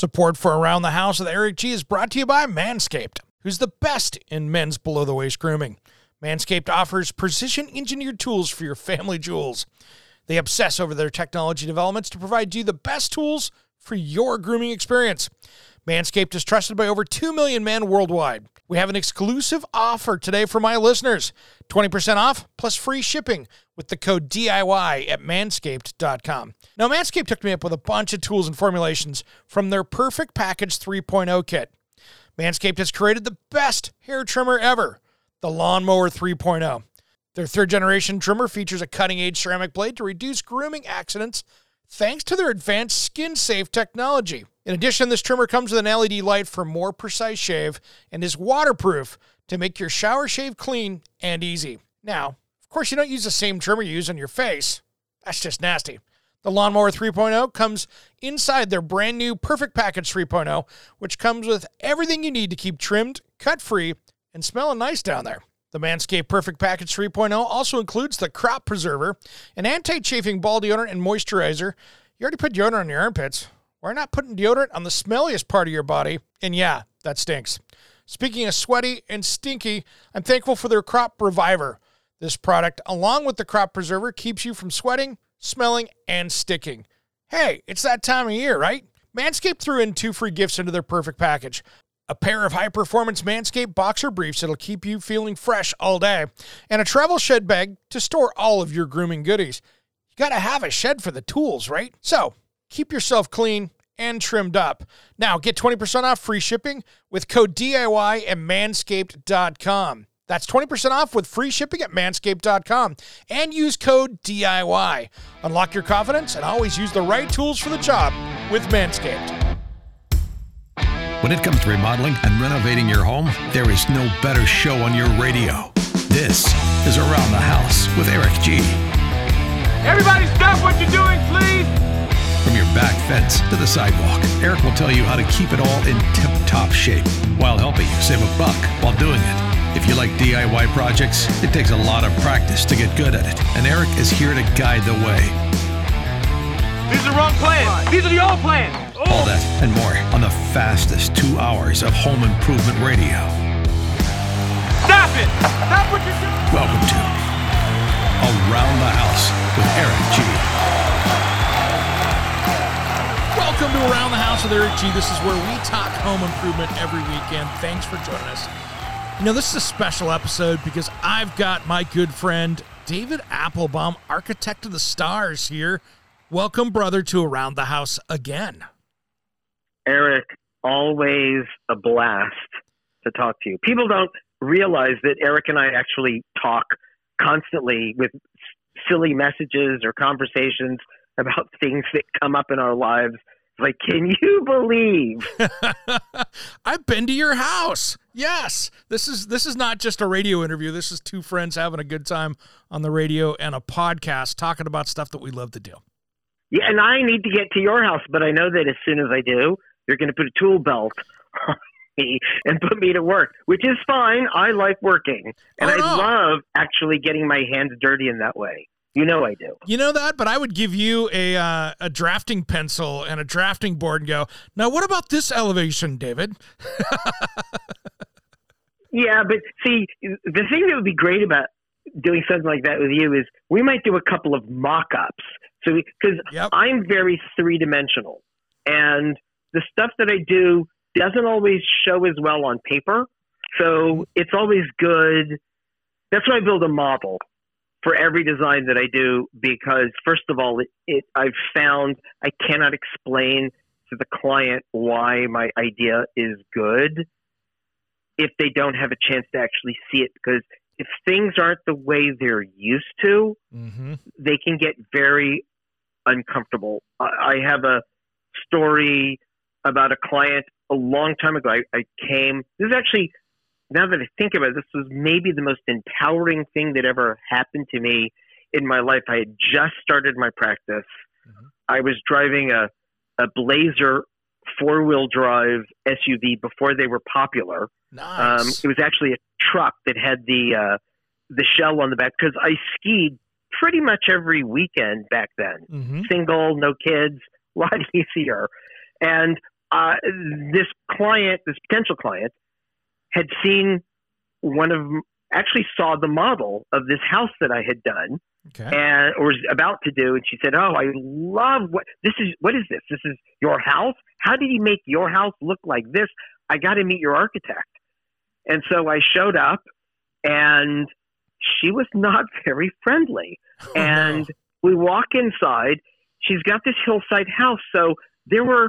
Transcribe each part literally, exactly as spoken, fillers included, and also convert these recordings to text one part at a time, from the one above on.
Support for Around the House with Eric G is brought to you by Manscaped, who's the best in men's below-the-waist grooming. Manscaped offers precision-engineered tools for your family jewels. They obsess over their technology developments to provide you the best tools for your grooming experience. Manscaped is trusted by over two million men worldwide. We have an exclusive offer today for my listeners. twenty percent off plus free shipping with the code D I Y at manscaped dot com. Now, Manscaped hooked me up with a bunch of tools and formulations from their Perfect Package three point oh kit. Manscaped has created the best hair trimmer ever, the Lawnmower three point oh. Their third-generation trimmer features a cutting-edge ceramic blade to reduce grooming accidents thanks to their advanced skin-safe technology. In addition, this trimmer comes with an L E D light for more precise shave and is waterproof to make your shower shave clean and easy. Now, of course, you don't use the same trimmer you use on your face. That's just nasty. The Lawnmower three point oh comes inside their brand new Perfect Package three point oh, which comes with everything you need to keep trimmed, cut-free, and smelling nice down there. The Manscaped Perfect Package three point oh also includes the Crop Preserver, an anti-chafing ball deodorant and moisturizer. You already put deodorant on your armpits. Why not putting deodorant on the smelliest part of your body? And yeah, that stinks. Speaking of sweaty and stinky, I'm thankful for their Crop Reviver. This product, along with the Crop Preserver, keeps you from sweating, smelling, and sticking. Hey, it's that time of year, right? Manscaped threw in two free gifts into their Perfect Package. A pair of high-performance Manscaped boxer briefs that'll keep you feeling fresh all day, and a travel shed bag to store all of your grooming goodies. You gotta have a shed for the tools, right? So, keep yourself clean and trimmed up. Now, get twenty percent off free shipping with code D I Y at manscaped dot com. That's twenty percent off with free shipping at manscaped dot com. And use code D I Y. Unlock your confidence and always use the right tools for the job with Manscaped. When it comes to remodeling and renovating your home, there is no better show on your radio. This is Around the House with Eric G. Everybody stop what you're doing, please! From your back fence to the sidewalk, Eric will tell you how to keep it all in tip-top shape while helping you save a buck while doing it. If you like D I Y projects, it takes a lot of practice to get good at it, and Eric is here to guide the way. These are the wrong plans. These are the old plans. Oh. All that and more on the fastest two hours of home improvement radio. Stop it! Stop what you're doing! Welcome to Around the House with Eric G. Welcome to Around the House with Eric G. This is where we talk home improvement every weekend. Thanks for joining us. You know, this is a special episode because I've got my good friend David Applebaum, architect of the stars, here. Welcome, brother, to Around the House again. Eric, always a blast to talk to you. People don't realize that Eric and I actually talk constantly with silly messages or conversations about things that come up in our lives. Like, can you believe? I've been to your house. Yes. This is this is not just a radio interview. This is two friends having a good time on the radio and a podcast talking about stuff that we love to do. Yeah, and I need to get to your house, but I know that as soon as I do, you're going to put a tool belt on me and put me to work, which is fine. I like working, and oh, no. I love actually getting my hands dirty in that way. You know I do. You know that, but I would give you a uh, a drafting pencil and a drafting board and go, now what about this elevation, David? Yeah, but see, the thing that would be great about doing something like that with you is we might do a couple of mock-ups. So, because yep. I'm very three-dimensional, and the stuff that I do doesn't always show as well on paper. So it's always good. That's why I build a model for every design that I do, because first of all, it, it I've found I cannot explain to the client why my idea is good if they don't have a chance to actually see it, because if things aren't the way they're used to, mm-hmm. they can get very uncomfortable. I, I have a story about a client a long time ago. I, I came, this is actually, now that I think about it, this was maybe the most empowering thing that ever happened to me in my life. I had just started my practice. Mm-hmm. I was driving a, a Blazer four-wheel drive S U V before they were popular. Nice. Um, it was actually a truck that had the uh, the shell on the back, because I skied pretty much every weekend back then. Mm-hmm. Single, no kids, a lot easier. And uh, this client, this potential client, had seen one of, actually saw the model of this house that I had done, Okay. and or was about to do, and she said, "Oh, I love what this is. What is this? This is your house? How did he make your house look like this? I got to meet your architect." And so I showed up, and she was not very friendly. Oh, and no. we walk inside. She's got this hillside house, so there were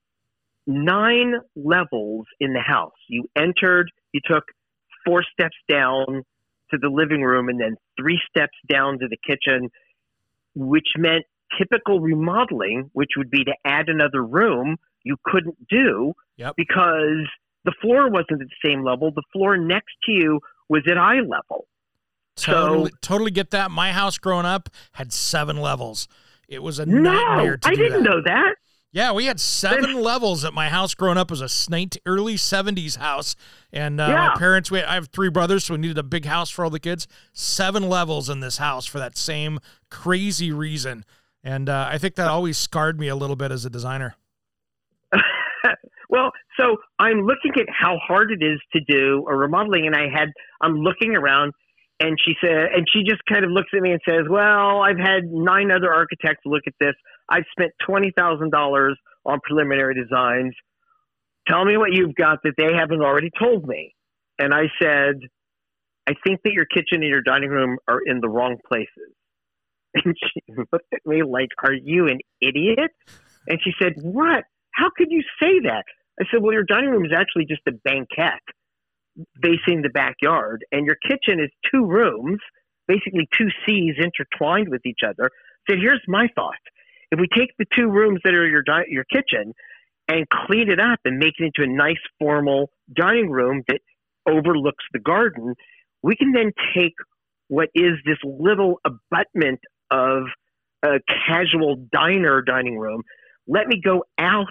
nine levels in the house. You entered, you took four steps down to the living room, and then three steps down to the kitchen, which meant typical remodeling, which would be to add another room, you couldn't do Yep. because the floor wasn't at the same level. The floor next to you was at eye level. Totally, So- totally get that. My house growing up had seven levels. It was a No, nightmare to I do didn't that. know that. Yeah, we had seven levels at my house growing up. It was a snake, early seventies house. And uh, Yeah. my parents, we, I have three brothers, so we needed a big house for all the kids. Seven levels in this house for that same crazy reason. And uh, I think that always scarred me a little bit as a designer. Well, so I'm looking at how hard it is to do a remodeling, and I had I'm looking around, and she said, and she just kind of looks at me and says, "Well, I've had nine other architects look at this. I've spent twenty thousand dollars on preliminary designs. Tell me what you've got that they haven't already told me." And I said, "I think that your kitchen and your dining room are in the wrong places." And she looked at me like, "Are you an idiot?" And she said, "What? How could you say that?" I said, "Well, your dining room is actually just a banquette facing the backyard, and your kitchen is two rooms, basically two C's intertwined with each other." I said, "Here's my thought. If we take the two rooms that are your di- your kitchen and clean it up and make it into a nice formal dining room that overlooks the garden, we can then take what is this little abutment of a casual diner dining room. Let me go out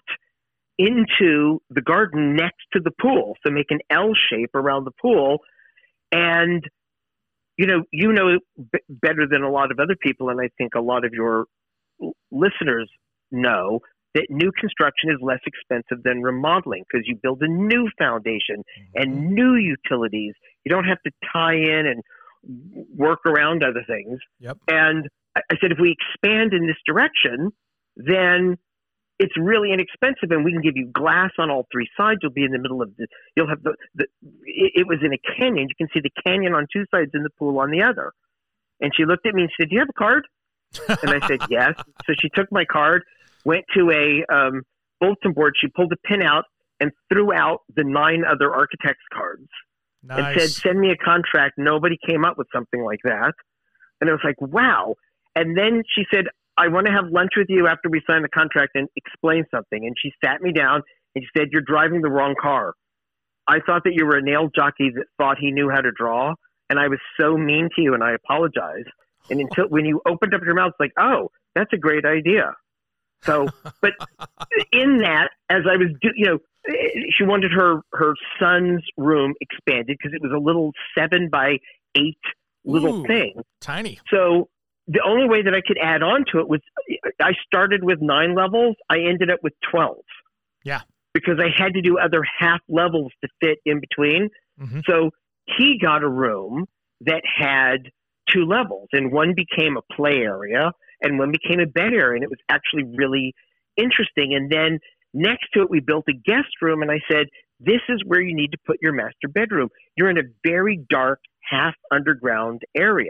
into the garden next to the pool. So make an L shape around the pool. And, you know, you know b- better than a lot of other people, and I think a lot of your l- listeners know, that new construction is less expensive than remodeling because you build a new foundation and new utilities. You don't have to tie in and work around other things. Yep. And I I said, if we expand in this direction, then it's really inexpensive, and we can give you glass on all three sides. You'll be in the middle of the, you'll have the, the it, it was in a canyon. You can see the canyon on two sides and the pool on the other. And she looked at me and said, "Do you have a card?" And I said, "Yes." So she took my card, went to a um, bulletin board. She pulled a pin out and threw out the nine other architects' cards Nice. and said, "Send me a contract." Nobody came up with something like that. And I was like, wow. And then she said, "I want to have lunch with you after we sign the contract and explain something." And she sat me down and she said, "You're driving the wrong car. I thought that you were a nail jockey that thought he knew how to draw. And I was so mean to you, and I apologize. And until when you opened up your mouth, it's like, oh, that's a great idea." So, but in that, as I was, do, you know, she wanted her, her son's room expanded because it was a little seven by eight little Ooh, thing. Tiny. So the only way that I could add on to it was I started with nine levels. I ended up with twelve. Yeah. Because I had to do other half levels to fit in between. Mm-hmm. So he got a room that had two levels, and one became a play area and one became a bed area. And it was actually really interesting. And then next to it, we built a guest room. And I said, "This is where you need to put your master bedroom. You're in a very dark, half underground area.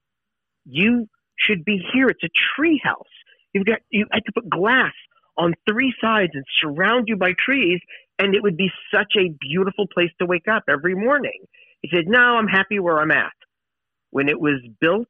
You should be here. It's a tree house. You've got, you had to put glass on three sides and surround you by trees, and it would be such a beautiful place to wake up every morning." He said, "No, I'm happy where I'm at." When it was built,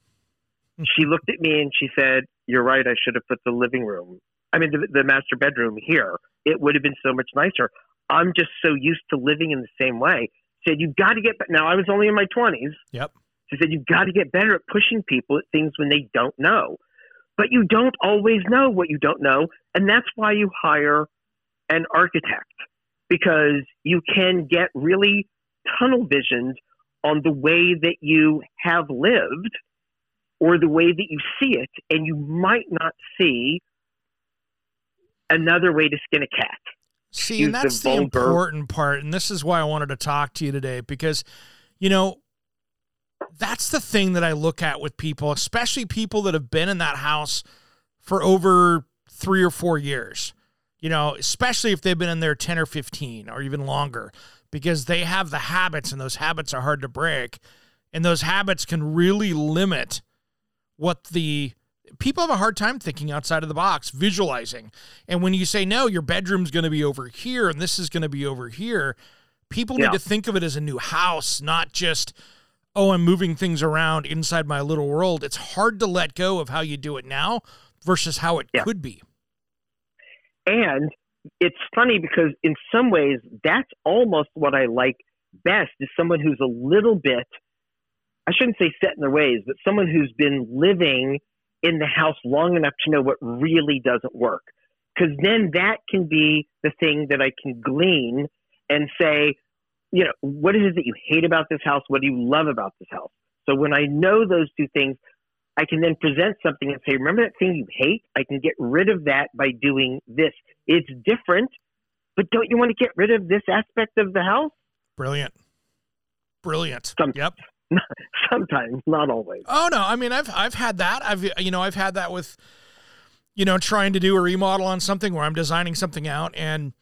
she looked at me and she said, "You're right. I should have put the living room, I mean, the, the master bedroom here. It would have been so much nicer. I'm just so used to living in the same way." Said, "You've got to get, now I was only in my twenties. Yep. She said, "You've got to get better at pushing people at things when they don't know. But you don't always know what you don't know. And that's why you hire an architect, because you can get really tunnel visioned on the way that you have lived or the way that you see it. And you might not see another way to skin a cat." See, and that's the, the important part, and this is why I wanted to talk to you today, because, you know, that's the thing that I look at with people, especially people that have been in that house for over three or four years, you know, especially if they've been in there ten or fifteen or even longer, because they have the habits, and those habits are hard to break, and those habits can really limit what the people have a hard time thinking outside of the box, visualizing. And when you say, no, your bedroom's going to be over here and this is going to be over here, people yeah. need to think of it as a new house, not just, oh, I'm moving things around inside my little world. It's hard to let go of how you do it now versus how it yeah. could be. And it's funny because in some ways, that's almost what I like best, is someone who's a little bit, I shouldn't say set in their ways, but someone who's been living in the house long enough to know what really doesn't work. Because then that can be the thing that I can glean and say, you know, what is it that you hate about this house? What do you love about this house? So when I know those two things, I can then present something and say, remember that thing you hate? I can get rid of that by doing this. It's different, but don't you want to get rid of this aspect of the house? Brilliant. Brilliant. Some, yep. Sometimes, not always. Oh no, I mean, I've I've had that. I've you know I've had that with, you know, trying to do a remodel on something where I'm designing something out, and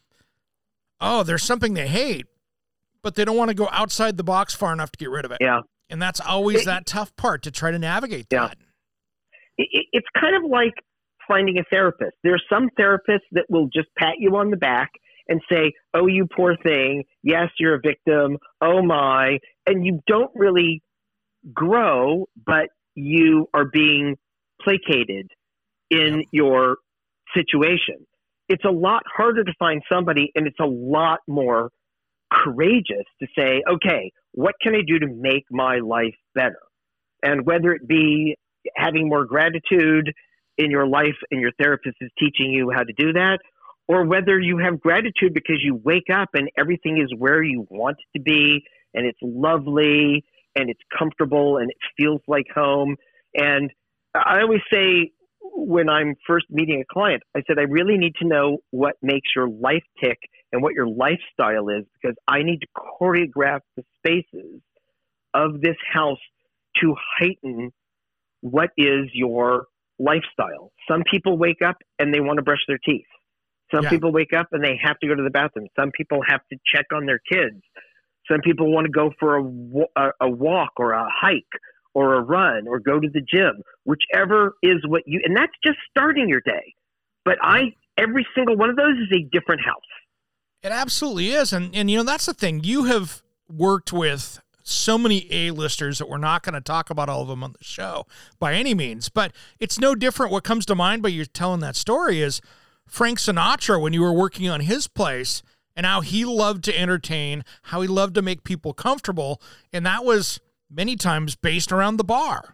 oh, there's something they hate, but they don't want to go outside the box far enough to get rid of it. Yeah, and that's always it, that tough part to try to navigate yeah. that. It, it's kind of like finding a therapist. There are some therapists that will just pat you on the back and say, oh, you poor thing. Yes, you're a victim. Oh, my. And you don't really grow, but you are being placated in your situation. It's a lot harder to find somebody, and it's a lot more courageous to say, okay, what can I do to make my life better? And whether it be having more gratitude in your life and your therapist is teaching you how to do that, or whether you have gratitude because you wake up and everything is where you want it to be, and it's lovely and it's comfortable and it feels like home. And I always say when I'm first meeting a client, I said, I really need to know what makes your life tick and what your lifestyle is, because I need to choreograph the spaces of this house to heighten what is your lifestyle. Some people wake up and they want to brush their teeth. Some yeah. people wake up and they have to go to the bathroom. Some people have to check on their kids. Some people want to go for a, a, a walk or a hike or a run or go to the gym, whichever is what you, and that's just starting your day. But I, every single one of those is a different house. It absolutely is. And, and you know, that's the thing. You have worked with so many A-listers that we're not going to talk about all of them on the show by any means, but it's no different. What comes to mind by you telling that story is Frank Sinatra, when you were working on his place, and how he loved to entertain, how he loved to make people comfortable, and that was many times based around the bar.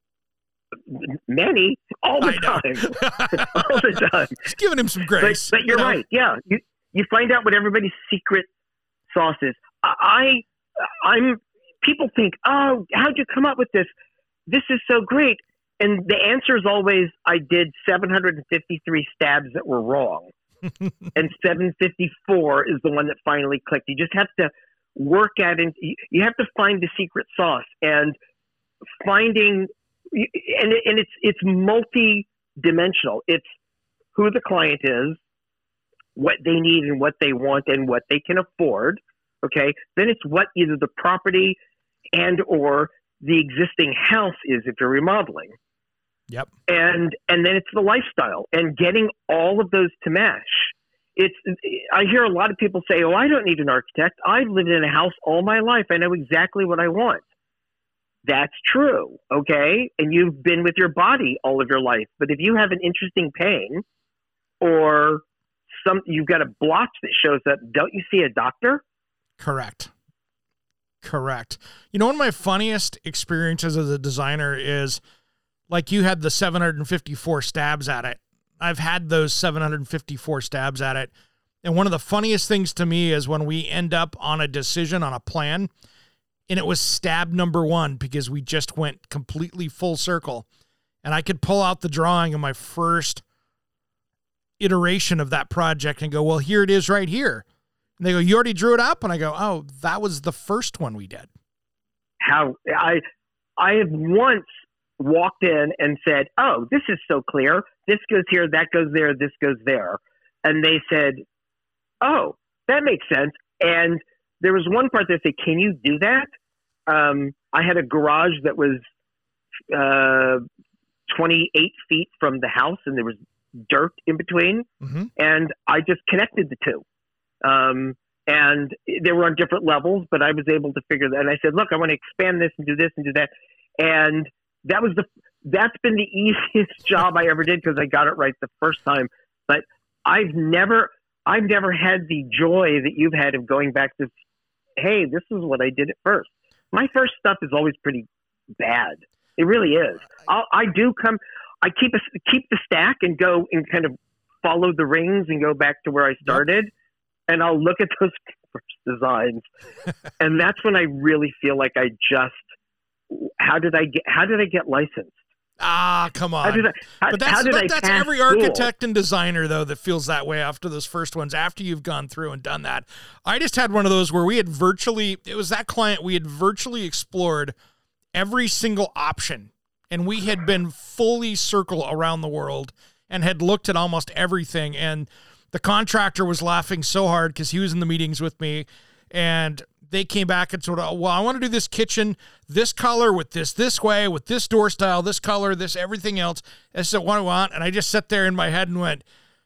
Many, all the time, all the time. Just giving him some grace. But, but you're you know? right. Yeah, you you find out what everybody's secret sauce is. I, I'm. People think, oh, how'd you come up with this? This is so great. And the answer is always, I did seven hundred fifty-three stabs that were wrong. And seven fifty-four is the one that finally clicked. You just have to work at it. You have to find the secret sauce, and finding, and, and it's, it's multi-dimensional. It's who the client is, what they need and what they want and what they can afford. Okay. Then it's what either the property and or the existing house is if you're remodeling. Yep. And and then it's the lifestyle and getting all of those to mesh. It's I hear a lot of people say, "Oh, I don't need an architect. I've lived in a house all my life. I know exactly what I want." That's true, okay? And you've been with your body all of your life. But if you have an interesting pain or some you've got a blotch that shows up, don't you see a doctor? Correct. Correct. You know, one of my funniest experiences as a designer is, like, you had the seven hundred fifty-four stabs at it. I've had those seven hundred fifty-four stabs at it. And one of the funniest things to me is when we end up on a decision, on a plan, and it was stab number one because we just went completely full circle. And I could pull out the drawing of my first iteration of that project and go, well, here it is right here. And they go, you already drew it up? And I go, oh, that was the first one we did. How I I have once walked in and said, oh, this is so clear. This goes here, that goes there, this goes there. And they said, oh, that makes sense. And there was one part that said, can you do that? Um, I had a garage that was uh, twenty-eight feet from the house, and there was dirt in between. Mm-hmm. And I just connected the two. Um, and they were on different levels, but I was able to figure that. And I said, look, I want to expand this and do this and do that. And that was the, that's been the easiest job I ever did because I got it right the first time. But I've never, I've never had the joy that you've had of going back to, hey, this is what I did at first. My first stuff is always pretty bad. It really is. I'll, I do come, I keep a, keep the stack and go and kind of follow the rings and go back to where I started. Yep. And I'll look at those first designs. And that's when I really feel like I just, how did I get, how did I get licensed? Ah, come on. How did I, how, but that's, how did but I that's pass every architect and designer, though, that feels that way after those first ones, after you've gone through and done that. I just had one of those where we had virtually, it was that client, we had virtually explored every single option. And we had been fully circle around the world and had looked at almost everything. And the contractor was laughing so hard because he was in the meetings with me. And they came back and sort of, well, I want to do this kitchen, this color with this, this way, with this door style, this color, this, everything else. This is what I want. And I just sat there in my head and went,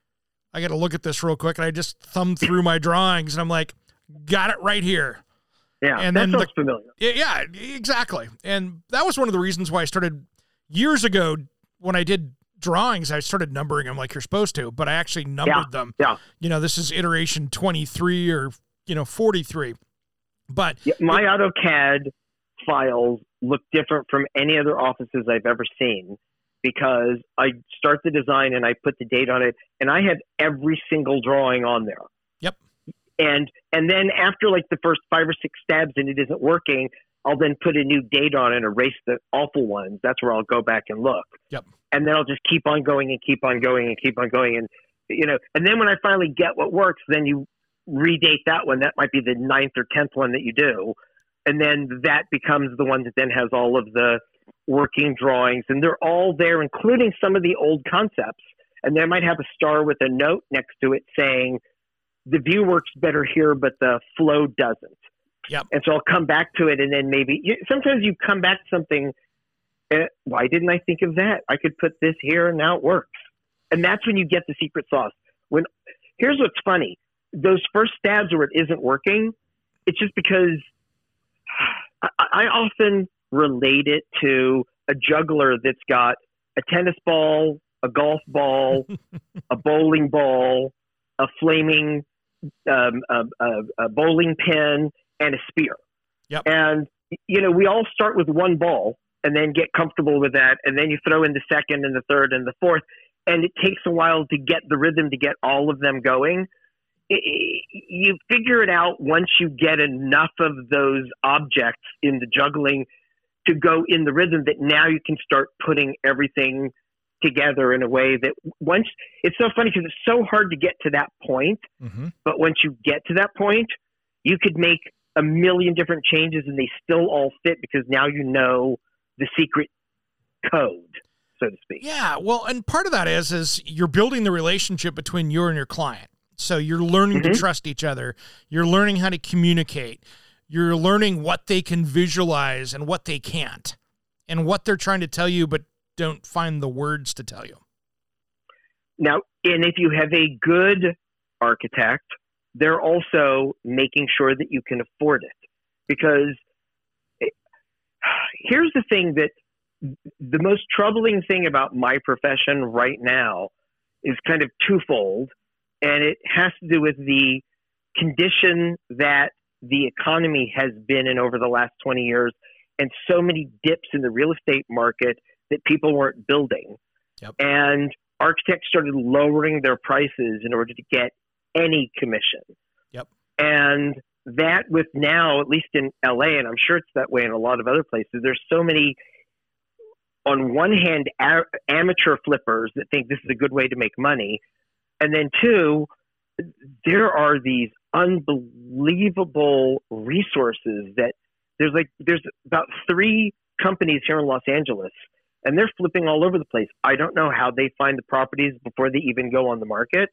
I got to look at this real quick. And I just thumbed through my drawings and I'm like, got it right here. Yeah, and that then sounds the, familiar. Yeah, exactly. And that was one of the reasons why I started years ago when I did drawings, I started numbering them like you're supposed to, but I actually numbered yeah, them. Yeah. You know, this is iteration twenty-three or, you know, forty-three. But yeah, my it, AutoCAD files look different from any other offices I've ever seen because I start the design and I put the date on it and I have every single drawing on there. Yep. And and then after like the first five or six stabs and it isn't working, I'll then put a new date on it and erase the awful ones. That's where I'll go back and look. Yep. And then I'll just keep on going and keep on going and keep on going. And, you know, and then when I finally get what works, then you redate that one. That might be the ninth or tenth one that you do. And then that becomes the one that then has all of the working drawings. And they're all there, including some of the old concepts. And they might have a star with a note next to it saying, the view works better here, but the flow doesn't. Yep. And so I'll come back to it, and then maybe you, sometimes you come back to something. Uh, why didn't I think of that? I could put this here, and now it works. And that's when you get the secret sauce. When here's what's funny: those first stabs where it isn't working, it's just because I, I often relate it to a juggler that's got a tennis ball, a golf ball, a bowling ball, a flaming um, a, a, a bowling pin. And a spear. Yep. And, you know, we all start with one ball and then get comfortable with that. And then you throw in the second and the third and the fourth. And it takes a while to get the rhythm, to get all of them going. It, it, you figure it out once you get enough of those objects in the juggling to go in the rhythm that now you can start putting everything together in a way that once it's so funny because it's so hard to get to that point. Mm-hmm. But once you get to that point, you could make a million different changes and they still all fit because now you know the secret code, so to speak. Yeah, well, and part of that is is you're building the relationship between you and your client. So you're learning mm-hmm. to trust each other. You're learning how to communicate. You're learning what they can visualize and what they can't, and what they're trying to tell you but don't find the words to tell you. Now, and if you have a good architect, they're also making sure that you can afford it. Because it, here's the thing that the most troubling thing about my profession right now is kind of twofold. And it has to do with the condition that the economy has been in over the last twenty years and so many dips in the real estate market that people weren't building. Yep. And architects started lowering their prices in order to get any commission. Yep. And that with now, at least in L A, and I'm sure it's that way in a lot of other places, there's so many, on one hand, a- amateur flippers that think this is a good way to make money. And then two, there are these unbelievable resources that there's like, there's about three companies here in Los Angeles, and they're flipping all over the place. I don't know how they find the properties before they even go on the market.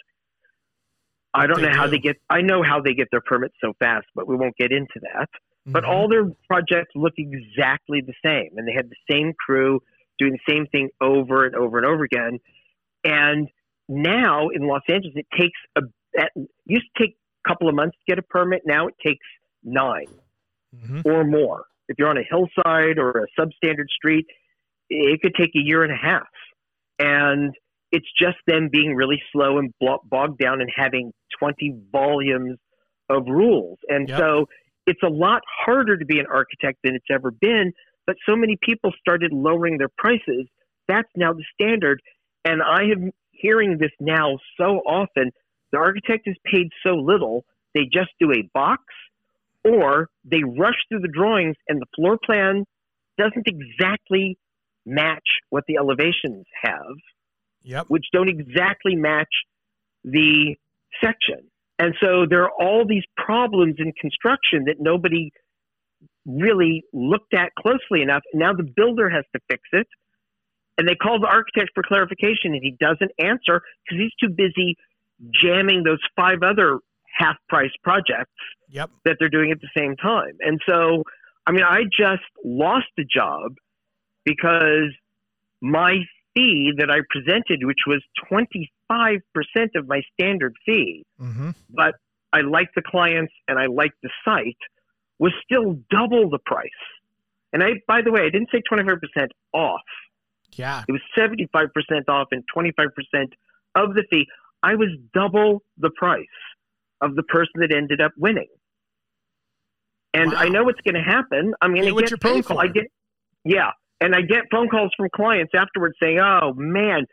I don't They know how do. they get, I know how they get their permits so fast, but we won't get into that. But Mhm. all their projects look exactly the same, and they have the same crew doing the same thing over and over and over again. And now in Los Angeles, it takes a, at, used to take a couple of months to get a permit. Now it takes nine Mhm. or more. If you're on a hillside or a substandard street, it could take a year and a half. And it's just them being really slow and blo- bogged down and having twenty volumes of rules. And Yep. so it's a lot harder to be an architect than it's ever been, but so many people started lowering their prices. That's now the standard. And I am hearing this now so often. The architect is paid so little, they just do a box, or they rush through the drawings and the floor plan doesn't exactly match what the elevations have, Yep. which don't exactly match the section. And so there are all these problems in construction that nobody really looked at closely enough. Now the builder has to fix it. And they call the architect for clarification, and he doesn't answer because he's too busy jamming those five other half-price projects Yep. that they're doing at the same time. And so, I mean, I just lost a job because my fee that I presented, which was twenty-five percent of my standard fee, Mm-hmm. but I liked the clients and I liked the site, was still double the price. And I, by the way, I didn't say twenty-five percent off. Yeah. It was seventy-five percent off and twenty-five percent of the fee. I was double the price of the person that ended up winning. And Wow. I know what's going to happen. I'm going Get to what get you're paying phone call. for. I get, yeah. And I get phone calls from clients afterwards saying, oh, man,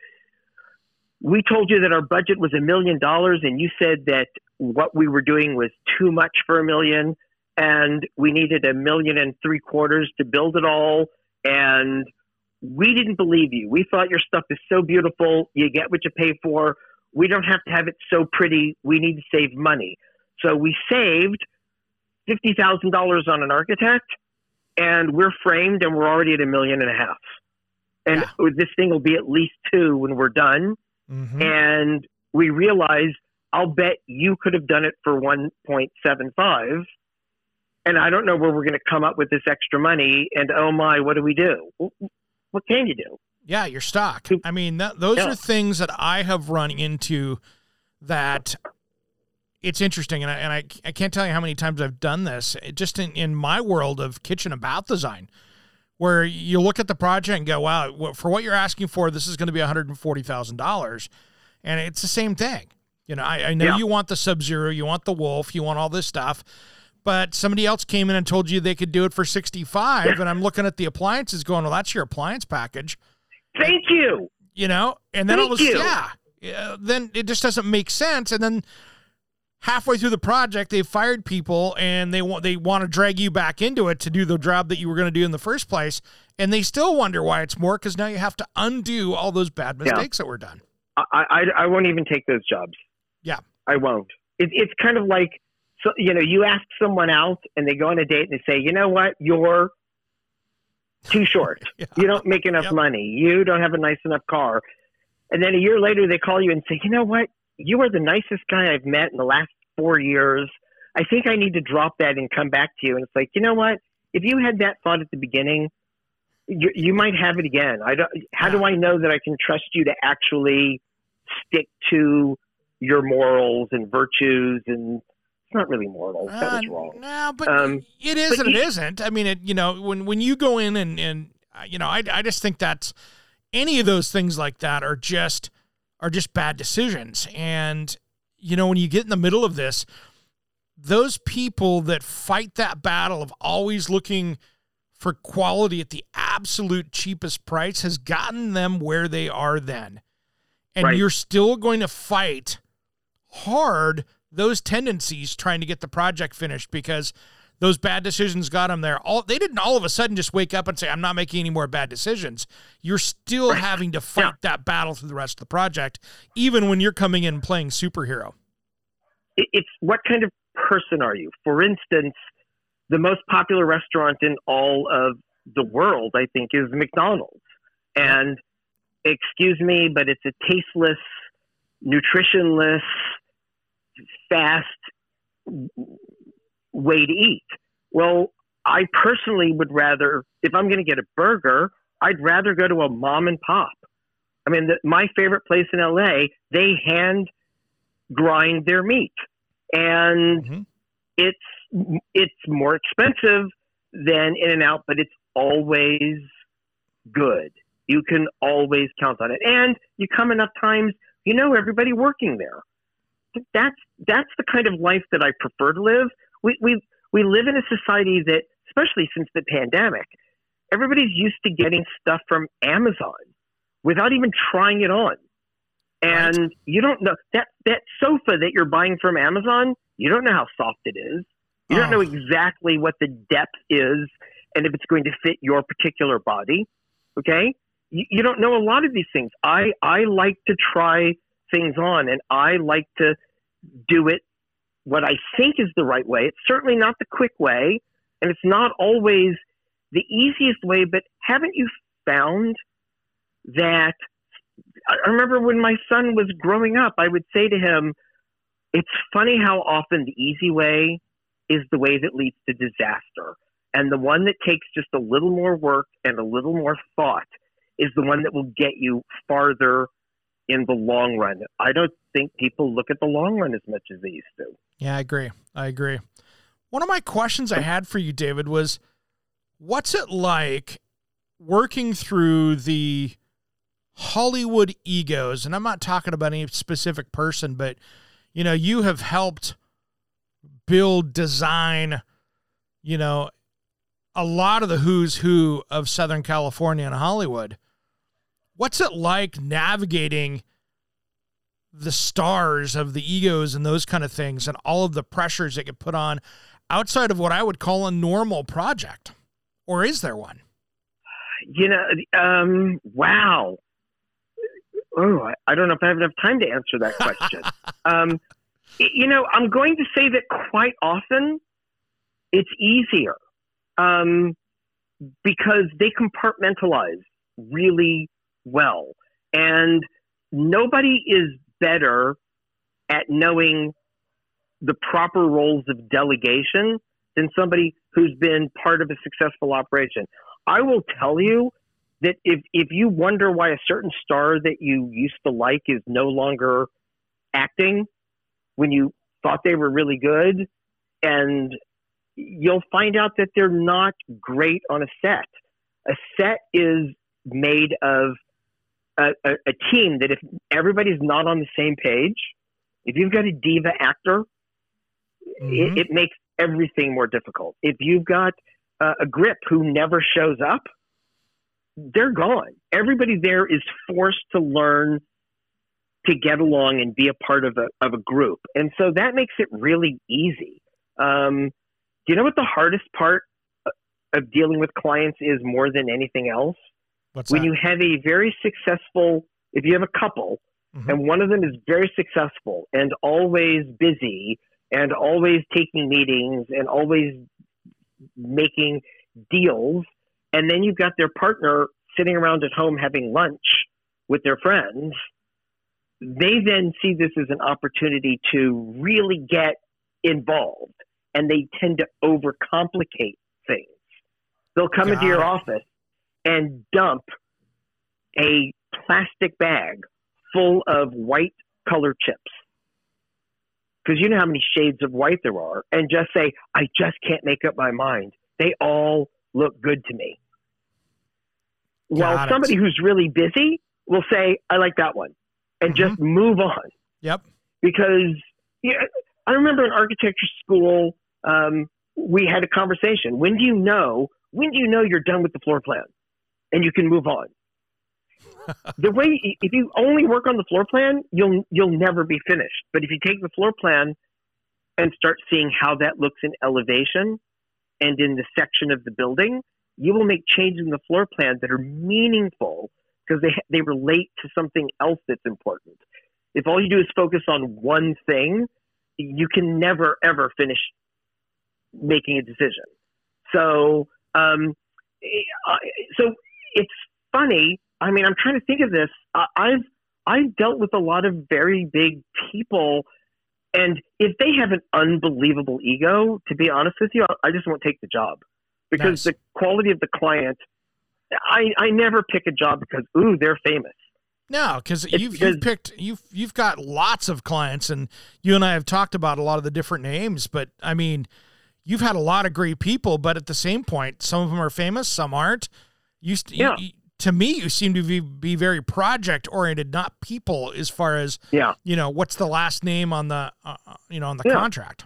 we told you that our budget was a million dollars and you said that what we were doing was too much for a million and we needed a million and three quarters to build it all. And we didn't believe you. We thought your stuff is so beautiful. You get what you pay for. We don't have to have it so pretty. We need to save money. So we saved fifty thousand dollars on an architect, and we're framed, and we're already at a million and a half. And Yeah. this thing will be at least two when we're done. Mm-hmm. And we realize, I'll bet you could have done it for one point seven five. And I don't know where we're going to come up with this extra money. And oh my, what do we do? What can you do? Yeah, you're stuck. I mean, that, those Yeah. are things that I have run into that it's interesting. And I, and I, I can't tell you how many times I've done this it just in, in my world of kitchen about design, where you look at the project and go, wow, wh- for what you're asking for, this is going to be one hundred forty thousand dollars. And it's the same thing. You know, I, I know Yeah. you want the Sub-Zero, you want the Wolf, you want all this stuff, but somebody else came in and told you they could do it for sixty-five. And I'm looking at the appliances going, well, that's your appliance package. Thank you. You know, and then it Thank was, you. yeah, yeah, then it just doesn't make sense. And then halfway through the project, they fired people and they want, they want to drag you back into it to do the job that you were going to do in the first place. And they still wonder why it's more, because now you have to undo all those bad mistakes that were done. I, I, I won't even take those jobs. Yeah. I won't. It, it's kind of like, so, you know, you ask someone out and they go on a date and they say, you know what, you're too short. Yeah. You don't make enough Yep. money. You don't have a nice enough car. And then a year later, they call you and say, you know what, you are the nicest guy I've met in the last four years. I think I need to drop that and come back to you. And it's like, you know what, if you had that thought at the beginning, you, you might have it again. I don't, how Yeah. do I know that I can trust you to actually stick to your morals and virtues? And it's not really morals. That was Uh, wrong. No, but Um, it is but and it you- isn't. I mean, it, you know, when, when you go in and, and uh, you know, I, I just think that any of those things like that are just, are just bad decisions. And, you know, when you get in the middle of this, those people that fight that battle of always looking for quality at the absolute cheapest price has gotten them where they are then. And Right. you're still going to fight hard those tendencies trying to get the project finished, because those bad decisions got them there. All they didn't all of a sudden just wake up and say, I'm not making any more bad decisions. You're still Right. having to fight Yeah. that battle through the rest of the project, even when you're coming in and playing superhero. It, it's what kind of person are you? For instance, the most popular restaurant in all of the world, I think, is McDonald's. And excuse me, but it's a tasteless, nutritionless, fast way to eat. Well, I personally would rather, if I'm going to get a burger, I'd rather go to a mom and pop. I mean, the, my favorite place in L A, they hand grind their meat, and Mm-hmm. it's it's more expensive than In-N-Out, but it's always good. You can always count on it, and you come enough times, you know everybody working there. That's that's the kind of life that I prefer to live. We we we live in a society that, especially since the pandemic, everybody's used to getting stuff from Amazon without even trying it on. And Right. you don't know that that sofa that you're buying from Amazon, you don't know how soft it is. You don't Oh. know exactly what the depth is and if it's going to fit your particular body. Okay? You, you don't know a lot of these things. I, I like to try things on, and I like to do it what I think is the right way. It's certainly not the quick way, and it's not always the easiest way, but haven't you found that I remember when my son was growing up, I would say to him, it's funny how often the easy way is the way that leads to disaster. And the one that takes just a little more work and a little more thought is the one that will get you farther in the long run. I don't think people look at the long run as much as they used to. Yeah, I agree. I agree. One of my questions I had for you, David, was what's it like working through the Hollywood egos? And I'm not talking about any specific person, but you know, you have helped build, design, you know, a lot of the who's who of Southern California and Hollywood. What's it like navigating the stars of the egos and those kind of things and all of the pressures that get put on outside of what I would call a normal project? Or is there one? You know, um, wow. Oh, I, I don't know if I have enough time to answer that question. um, you know, I'm going to say that quite often it's easier um, because they compartmentalize really well. And nobody is better at knowing the proper roles of delegation than somebody who's been part of a successful operation. I will tell you that if, if you wonder why a certain star that you used to like is no longer acting when you thought they were really good, and you'll find out that they're not great on a set. A set is made of a, a, a team that if everybody's not on the same page, if you've got a diva actor, Mm-hmm. it, it makes everything more difficult. If you've got uh, a grip who never shows up, they're gone. Everybody there is forced to learn to get along and be a part of a of a group, and so that makes it really easy. Um, do you know what the hardest part of dealing with clients is more than anything else? What's When that? you have a very successful, if you have a couple, Mhm. and one of them is very successful and always busy and always taking meetings and always making deals, and then you've got their partner sitting around at home having lunch with their friends, they then see this as an opportunity to really get involved, and they tend to overcomplicate things. They'll come Got into your it. office and dump a plastic bag full of white color chips, because you know how many shades of white there are, and just say, I just can't make up my mind. They all look good to me. While Got it. somebody who's really busy will say, I like that one, and just move on. Yep. Because you know, I remember in architecture school, um, we had a conversation. When do you know, when do you know you're done with the floor plan and you can move on? The way, if you only work on the floor plan, you'll you'll never be finished. But if you take the floor plan and start seeing how that looks in elevation, and in the section of the building, you will make changes in the floor plan that are meaningful because they they relate to something else that's important. If all you do is focus on one thing, you can never, ever finish making a decision. So, um, so it's funny. I mean, I'm trying to think of this. Uh, I've I've dealt with a lot of very big people, and if they have an unbelievable ego, to be honest with you, I just won't take the job because nice. The quality of the client. I I never pick a job because ooh, they're famous. No, because you've, you've picked you've you've got lots of clients, and you and I have talked about a lot of the different names. But I mean, you've had a lot of great people, but at the same point, some of them are famous, some aren't. You, yeah. you to me, you seem to be, be very project oriented, not people. As far as yeah, you know, what's the last name on the uh, you know on the yeah. contract?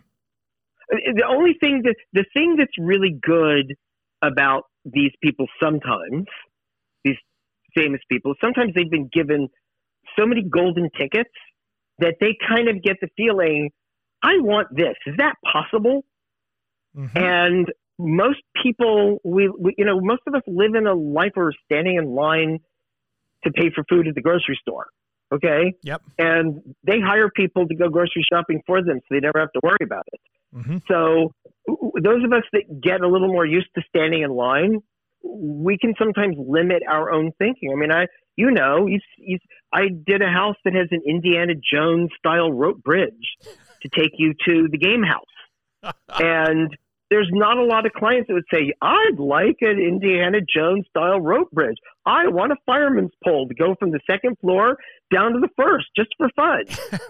The only thing that the thing that's really good about these people sometimes these. famous people, sometimes they've been given so many golden tickets that they kind of get the feeling, I want this. Is that possible? Mm-hmm. And most people, we, we, you know, most of us live in a life where we're standing in line to pay for food at the grocery store. Okay. Yep. And they hire people to go grocery shopping for them, so they never have to worry about it. Mm-hmm. So those of us that get a little more used to standing in line, we can sometimes limit our own thinking. I mean, I, you know, you, you, I did a house that has an Indiana Jones style rope bridge to take you to the game house. And there's not a lot of clients that would say, I'd like an Indiana Jones style rope bridge. I want a fireman's pole to go from the second floor down to the first, just for fun.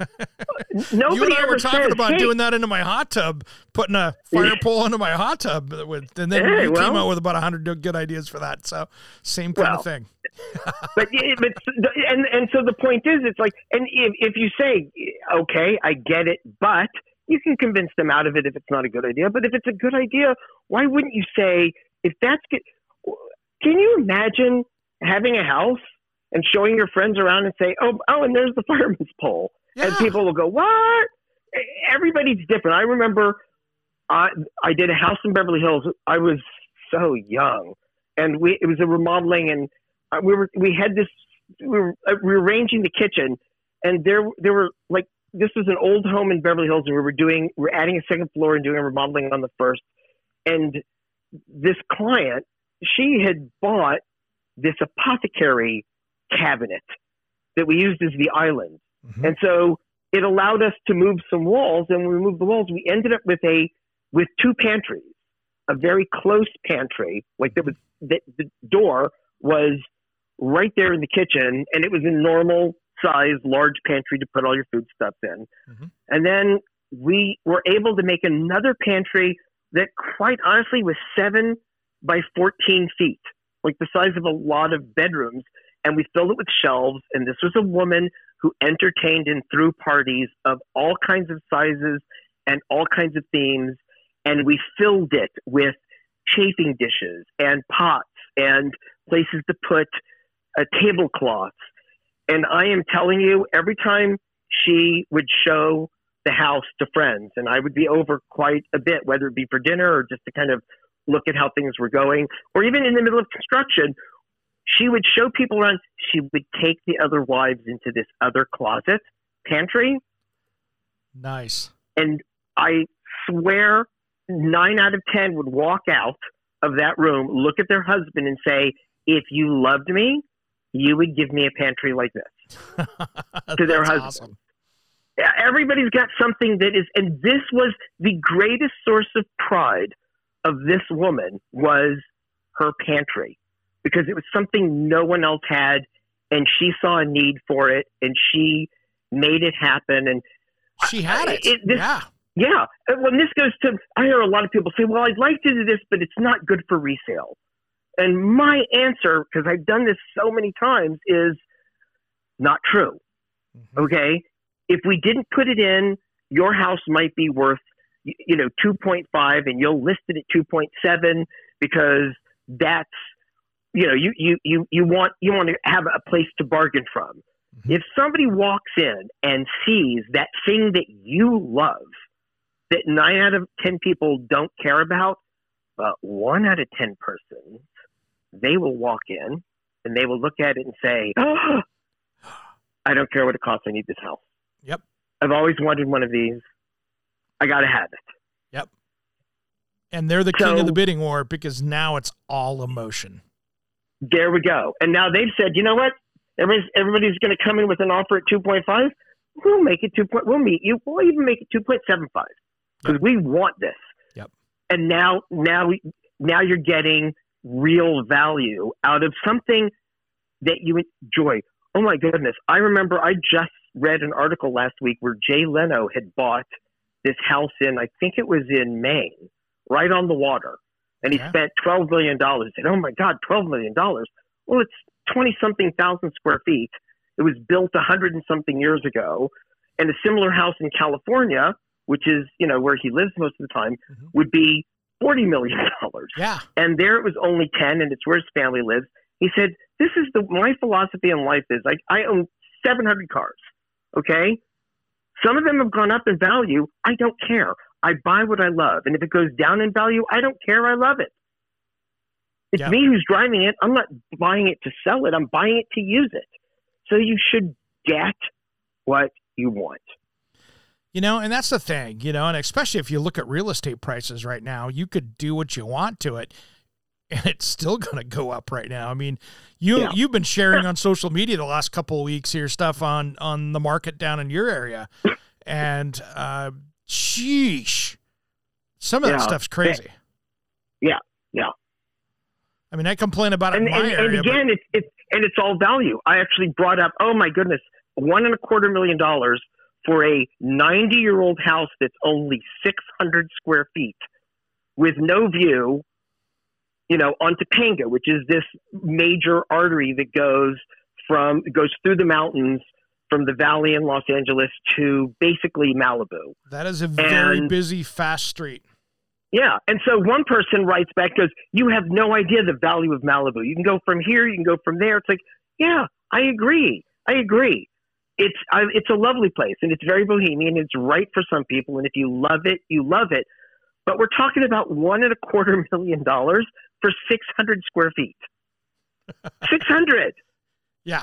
Nobody you and I ever were talking says, about hey, doing that into my hot tub, putting a fire pole into my hot tub, with, and then hey, you well, came out with about a hundred good ideas for that. So same kind well, of thing. but but and and so the point is, it's like, and if if you say, okay, I get it, but you can convince them out of it if it's not a good idea. But if it's a good idea, why wouldn't you say, if that's good? Can you imagine having a house and showing your friends around and say, oh, oh, and there's the fireman's pole. Yeah. And people will go, what? Everybody's different. I remember I, I did a house in Beverly Hills. I was so young, and we, it was a remodeling, and we were, we had this, we were rearranging the kitchen, and there, there were like, this was an old home in Beverly Hills, and we were doing, we're adding a second floor and doing a remodeling on the first. And this client, she had bought this apothecary cabinet that we used as the island. Mm-hmm. And so it allowed us to move some walls. And when we moved the walls, we ended up with a, with two pantries, a very close pantry. Like there was, the, the door was right there in the kitchen, and it was a normal size, large pantry to put all your food stuff in. Mm-hmm. And then we were able to make another pantry that quite honestly was seven by fourteen feet, like the size of a lot of bedrooms. And we filled it with shelves. And this was a woman who entertained and threw parties of all kinds of sizes and all kinds of themes. And we filled it with chafing dishes and pots and places to put uh, tablecloths. And I am telling you, every time she would show the house to friends, and I would be over quite a bit, whether it be for dinner or just to kind of look at how things were going, or even in the middle of construction, she would show people around. She would take the other wives into this other closet pantry. Nice. And I swear nine out of ten would walk out of that room, look at their husband and say, if you loved me, you would give me a pantry like this to their husband. Awesome. Everybody's got something that is, and this was the greatest source of pride of this woman was her pantry, because it was something no one else had, and she saw a need for it, and she made it happen. And she had it. it this, yeah. Yeah. When this goes to, I hear a lot of people say, well, I'd like to do this, but it's not good for resale. And my answer, because I've done this so many times, is not true. Mm-hmm. Okay? If we didn't put it in, your house might be worth, you know, two point five, and you'll list it at two point seven because that's, you know, you, you, you, you want, you want to have a place to bargain from. Mm-hmm. If somebody walks in and sees that thing that you love, that nine out of ten people don't care about, But one out of ten persons, they will walk in and they will look at it and say, oh, I don't care what it costs. I need this house. Yep. I've always wanted one of these. I got to have it. Yep. And they're the So- king of the bidding war because now it's all emotion. There we go. And now they've said, you know what? Everybody's, everybody's going to come in with an offer at two point five. We'll make it two. We'll meet you. We'll even make it two point seven five because Yep. we want this. Yep. And now, now, we, now you're getting real value out of something that you enjoy. Oh my goodness! I remember I just read an article last week where Jay Leno had bought this house in, I think it was in Maine, right on the water, and he Yeah. spent twelve million dollars. And oh my God, twelve million dollars! Well, it's twenty something thousand square feet. It was built a hundred and something years ago, and a similar house in California, which is you know where he lives most of the time, Mhm. would be forty million dollars. Yeah. And there it was only ten, and it's where his family lives. He said, "This is the my philosophy in life is like I own seven hundred cars. Okay, some of them have gone up in value. I don't care. I buy what I love, and if it goes down in value, I don't care. I love it. It's Yep. me who's driving it. I'm not buying it to sell it. I'm buying it to use it. So you should get what you want." You know, and that's the thing, you know, and especially if you look at real estate prices right now, you could do what you want to it and it's still going to go up right now. I mean, you, Yeah. you've been sharing on social media the last couple of weeks here stuff on, on the market down in your area. And, uh, sheesh, some of that Yeah. stuff's crazy. Yeah, yeah. I mean, I complain about it And, in my and, area. and again, it's it's and it's all value. I actually brought up, oh my goodness, one and a quarter million dollars for a ninety-year-old house that's only six hundred square feet with no view, you know, on Topanga, which is this major artery that goes from goes through the mountains from the valley in Los Angeles to basically Malibu. but that is a very and- busy, fast street. Yeah. And so one person writes back, goes, "You have no idea the value of Malibu. You can go from here, you can go from there." It's like, yeah, I agree. I agree. It's I, it's a lovely place, and it's very bohemian. It's right for some people, and if you love it, you love it. But we're talking about one and a quarter million dollars for six hundred square feet. six hundred. Yeah.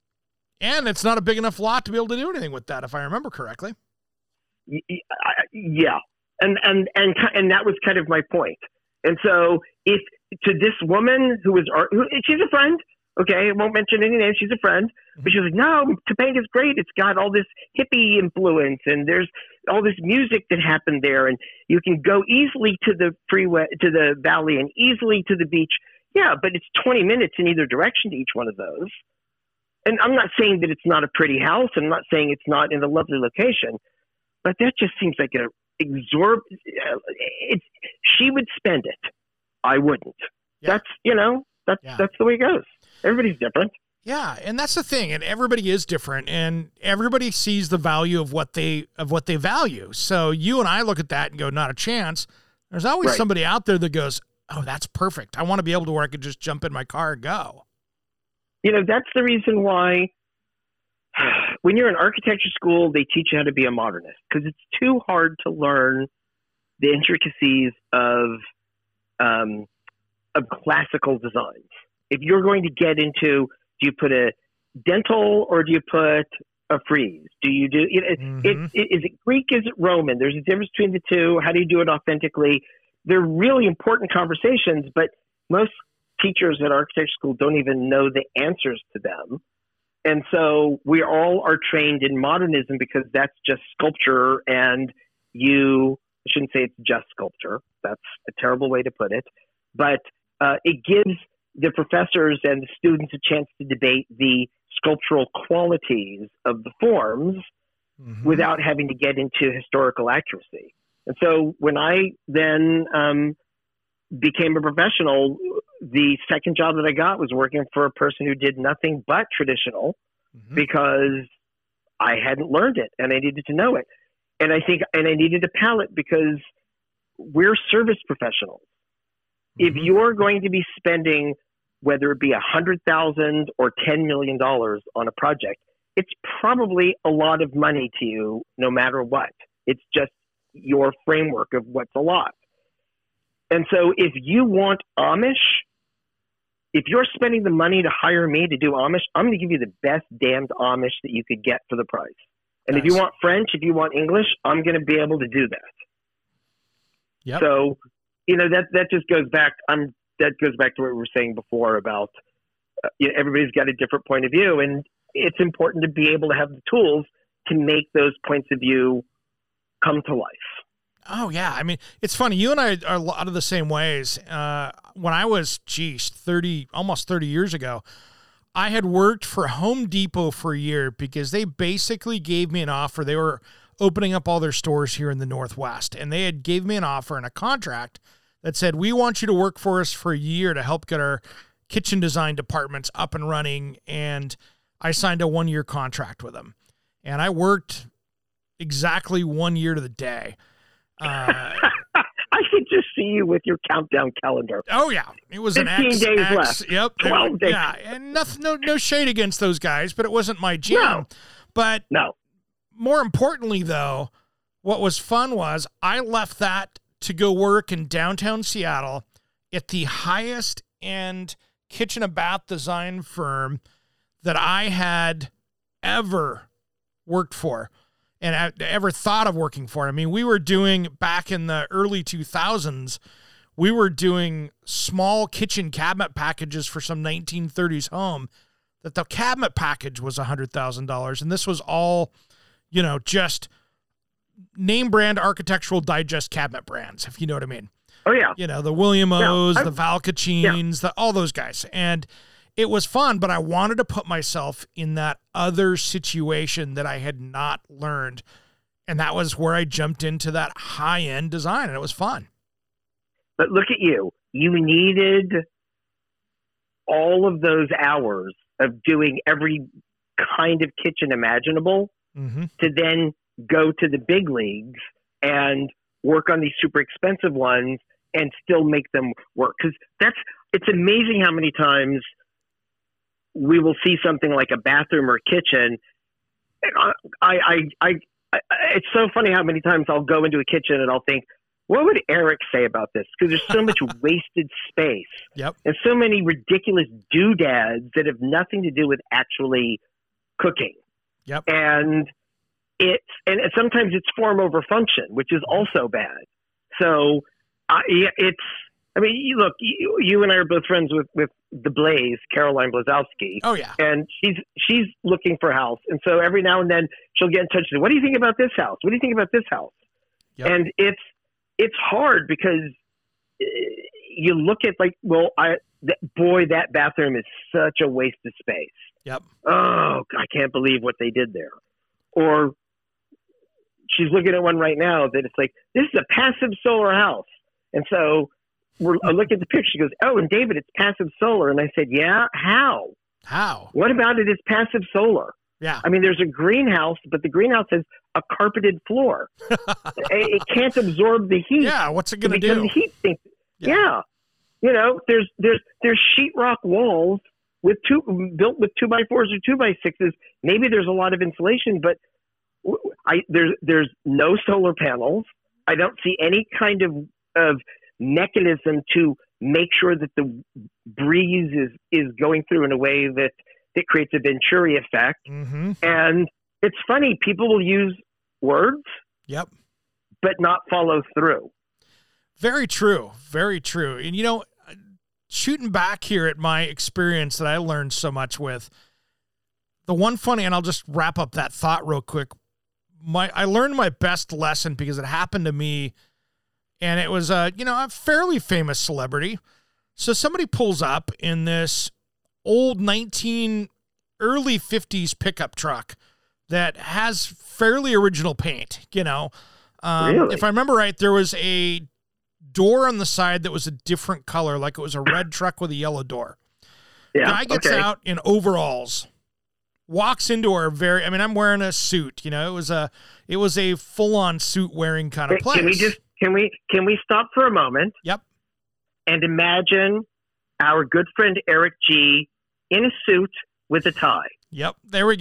And it's not a big enough lot to be able to do anything with that, if I remember correctly. Y- y- I- Yeah. And, and, and, and that was kind of my point. And so if to this woman who was, ar- who, she's a friend, okay, I won't mention any names, she's a friend, but she was like, no, Topanga's great. It's got all this hippie influence and there's all this music that happened there. And you can go easily to the freeway, to the valley and easily to the beach. Yeah, but it's twenty minutes in either direction to each one of those. And I'm not saying that it's not a pretty house. I'm not saying it's not in a lovely location, but that just seems like an exorb. It's she would spend it. I wouldn't. Yeah. That's you know that's Yeah. that's the way it goes. Everybody's different. Yeah, and that's the thing, and everybody is different, and everybody sees the value of what they of what they value. So you and I look at that and go, not a chance. There's always Right. somebody out there that goes, oh, that's perfect. I want to be able to where I could just jump in my car and go. You know that's the reason why when you're in architecture school they teach you how to be a modernist because it's too hard to learn the intricacies of um, of classical designs. If you're going to get into, do you put a dental or do you put a frieze? Do you do you know, Mhm. it, it, is it Greek? Is it Roman? There's a difference between the two. How do you do it authentically? They're really important conversations, but most teachers at architecture school don't even know the answers to them. And so we all are trained in modernism because that's just sculpture and you I shouldn't say it's just sculpture. That's a terrible way to put it. But uh, it gives the professors and the students a chance to debate the sculptural qualities of the forms Mhm. without having to get into historical accuracy. And so when I then um, became a professional, the second job that I got was working for a person who did nothing but traditional Mhm. because I hadn't learned it and I needed to know it. And I think, and I needed a palette because we're service professionals. If Mhm. you're going to be spending, whether it be a hundred thousand or ten million dollars on a project, it's probably a lot of money to you, no matter what. It's just your framework of what's a lot. And so if you want Amish, if you're spending the money to hire me to do Amish, I'm going to give you the best damned Amish that you could get for the price. And nice. If you want French, if you want English, I'm going to be able to do that. Yep. So, you know, that, that just goes back. I'm, that goes back to what we were saying before about, uh, you know, everybody's got a different point of view, and it's important to be able to have the tools to make those points of view come to life. Oh, yeah. I mean, it's funny. You and I are a lot of the same ways. Uh, when I was, geez, thirty, almost thirty years ago, I had worked for Home Depot for a year because they basically gave me an offer. They were opening up all their stores here in the Northwest, and they had gave me an offer and a contract that said, we want you to work for us for a year to help get our kitchen design departments up and running. And I signed a one-year contract with them. And I worked exactly one year to the day. Uh, I could just see you with your countdown calendar. Oh yeah, it was an X, days X, left. Yep, twelve days. Yeah, and nothing, no, no shade against those guys, but it wasn't my jam. No. But no. More importantly, though, what was fun was I left that to go work in downtown Seattle at the highest end kitchen and bath design firm that I had ever worked for. And I ever thought of working for. I mean, we were doing, back in the early two thousands, we were doing small kitchen cabinet packages for some nineteen thirties home that the cabinet package was one hundred thousand dollars. And this was all, you know, just name brand Architectural Digest cabinet brands, if you know what I mean. Oh, yeah. You know, the William O's, yeah, the Valcachines, yeah. the, all those guys. And it was fun, but I wanted to put myself in that other situation that I had not learned. And that was where I jumped into that high-end design, and it was fun. But look at you. You needed all of those hours of doing every kind of kitchen imaginable mm-hmm. to then go to the big leagues and work on these super expensive ones and still make them work. Because that's, it's amazing how many times we will see something like a bathroom or kitchen. I, I, I, I, it's so funny how many times I'll go into a kitchen and I'll think, what would Eric say about this? Because there's so much wasted space. Yep. And so many ridiculous doodads that have nothing to do with actually cooking. Yep. And it's, and sometimes it's form over function, which is also bad. So uh, it's, I mean, you, look, you, you and I are both friends with, with the Blaze, Caroline Blazowski. Oh, yeah. And she's she's looking for a house. And so every now and then she'll get in touch with, what do you think about this house? What do you think about this house? Yep. And it's it's hard because you look at like, well, I th- boy, that bathroom is such a waste of space. Yep. Oh, I can't believe what they did there. Or she's looking at one right now that it's like, this is a passive solar house. And so we're I look at the picture. She goes, oh, and David, it's passive solar. And I said, yeah, how? How? What about it is passive solar? Yeah. I mean, there's a greenhouse, but the greenhouse has a carpeted floor. it, it can't absorb the heat. Yeah, what's it going to do? The heat sink. Yeah. yeah. You know, there's there's there's sheetrock walls with two built with two by fours or two by sixes. Maybe there's a lot of insulation, but I there's there's no solar panels. I don't see any kind of of mechanism to make sure that the breeze is, is going through in a way that, that creates a Venturi effect. Mm-hmm. And it's funny, people will use words, yep, but not follow through. Very true. Very true. And, you know, shooting back here at my experience that I learned so much with, the one funny, and I'll just wrap up that thought real quick. My I learned my best lesson because it happened to me. And it was a, you know, a fairly famous celebrity. So somebody pulls up in this old nineteen, early fifties pickup truck that has fairly original paint, you know. Um, really? If I remember right, there was a door on the side that was a different color, like it was a red truck with a yellow door. Yeah, Guy gets okay. out in overalls, walks into our very, I mean, I'm wearing a suit, you know, it was a, it was a full-on suit wearing kind of Hey, place. Can we just, Can we can we stop for a moment? Yep. And imagine our good friend Eric G in a suit with a tie. Yep. There we go.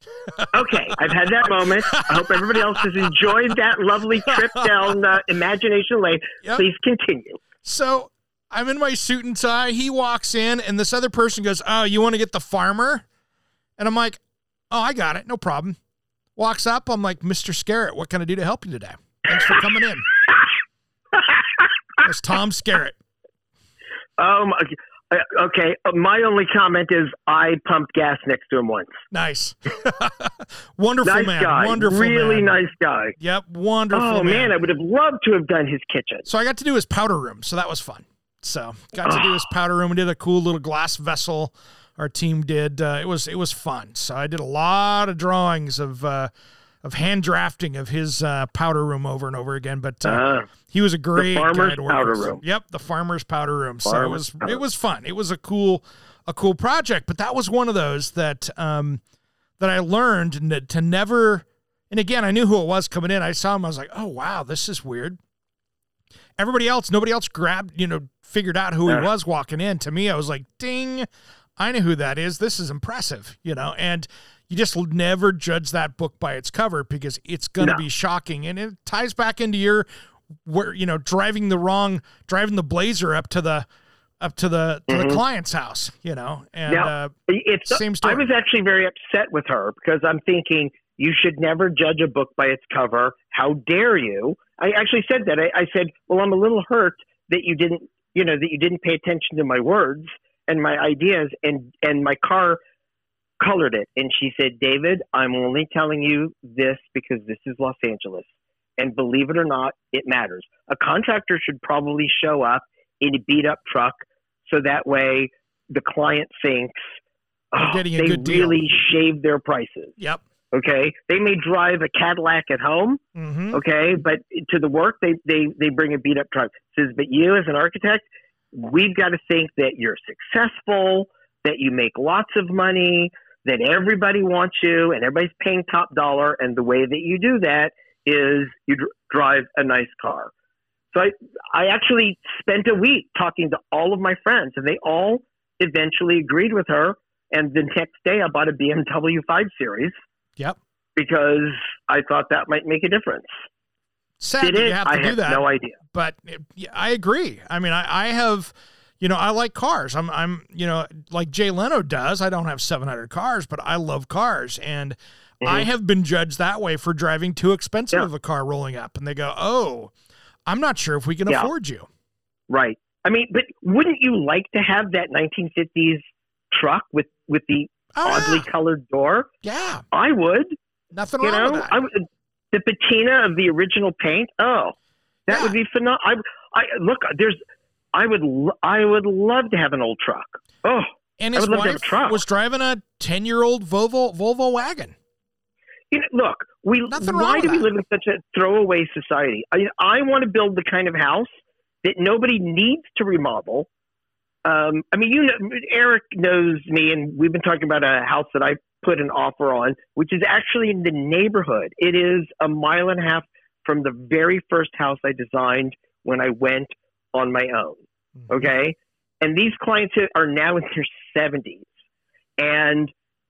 Okay, I've had that moment. I hope everybody else has enjoyed that lovely trip down uh, Imagination Lane. Yep. Please continue. So I'm in my suit and tie. He walks in, and this other person goes, oh, you want to get the farmer? And I'm like, oh, I got it. No problem. Walks up. I'm like, Mister Scarrett, what can I do to help you today? Thanks for coming in. That's Tom Scarrett. Oh, my. Okay, my only comment is I pumped gas next to him once. Nice. Wonderful nice man. Guy. Wonderful really man. nice guy. Yep, wonderful oh, man. man, I would have loved to have done his kitchen. So I got to do his powder room, so that was fun. So got to do his powder room. We did a cool little glass vessel. Our team did. Uh, it was it was fun. So I did a lot of drawings of uh, of hand drafting of his uh, powder room over and over again. But uh, uh, he was a great the farmer's guy to work powder with. room. Yep, the farmer's powder room. Farmer's so it was powder. it was fun. It was a cool a cool project. But that was one of those that um, that I learned to never. And again, I knew who it was coming in. I saw him. I was like, oh wow, this is weird. Everybody else, nobody else grabbed, you know, figured out who he uh, was walking in. To me, I was like, ding, I know who that is. This is impressive, you know, and you just never judge that book by its cover because it's going to no. be shocking. And it ties back into your, where, you know, driving the wrong, driving the Blazer up to the, up to the, to mm-hmm. the client's house, you know, and now, uh, it's, same story. I was actually very upset with her because I'm thinking you should never judge a book by its cover. How dare you? I actually said that. I, I said, well, I'm a little hurt that you didn't, you know, that you didn't pay attention to my words and my ideas, and, and my car colored it. And she said, David, I'm only telling you this because this is Los Angeles. And believe it or not, it matters. A contractor should probably show up in a beat up truck so that way the client thinks, oh, getting a they good deal. Really shaved their prices. Yep. Okay, they may drive a Cadillac at home, mm-hmm. okay, but to the work, they, they, they bring a beat-up truck. It says, but you as an architect, we've got to think that you're successful, that you make lots of money, that everybody wants you, and everybody's paying top dollar, and the way that you do that is you dr- drive a nice car. So I, I actually spent a week talking to all of my friends, and they all eventually agreed with her, and the next day I bought a B M W five Series. Yep. Because I thought that might make a difference. Sad Did that it? you have to I do have that. no idea. But it, yeah, I agree. I mean, I, I have, you know, I like cars. I'm, I'm, you know, like Jay Leno does. I don't have seven hundred cars, but I love cars. And mm-hmm. I have been judged that way for driving too expensive yeah. of a car rolling up. And they go, oh, I'm not sure if we can yeah. afford you. Right. I mean, but wouldn't you like to have that nineteen fifties truck with, with the oh, oddly yeah. colored door? Yeah. I would. Nothing you wrong know, with that. I would, the patina of the original paint. Oh, that yeah. would be phenomenal. I, I look, there's, I would, I would love to have an old truck. Oh, and his I would love wife to have a truck. was driving a ten year old Volvo, Volvo wagon. You know, look, we, Nothing why do that. we live in such a throwaway society? I, I want to build the kind of house that nobody needs to remodel. Um, I mean, you know, Eric knows me, and we've been talking about a house that I put an offer on, which is actually in the neighborhood. It is a mile and a half from the very first house I designed when I went on my own. Mm-hmm. Okay. And these clients are now in their seventies, and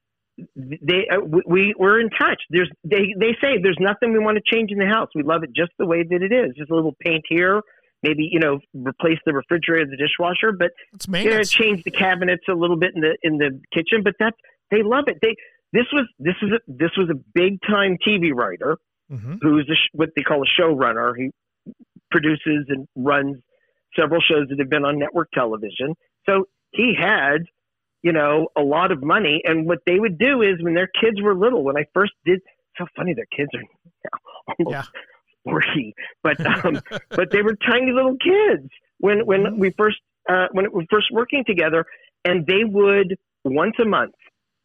they, uh, we, we're in touch. There's, they, they say there's nothing we want to change in the house. We love it just the way that it is. Just a little paint here, maybe, you know, replace the refrigerator, the dishwasher, but you know, change the cabinets a little bit in the, in the kitchen, but that's, they love it. They, this was, this was, a, this was a big time T V writer mm-hmm. who's a, what they call a showrunner. He produces and runs several shows that have been on network television. So he had, you know, a lot of money. And what they would do is when their kids were little, when I first did, it's so funny, their kids are now almost yeah. forty, but, um, but they were tiny little kids when, when mm-hmm. we first, uh, when we were first working together, and they would once a month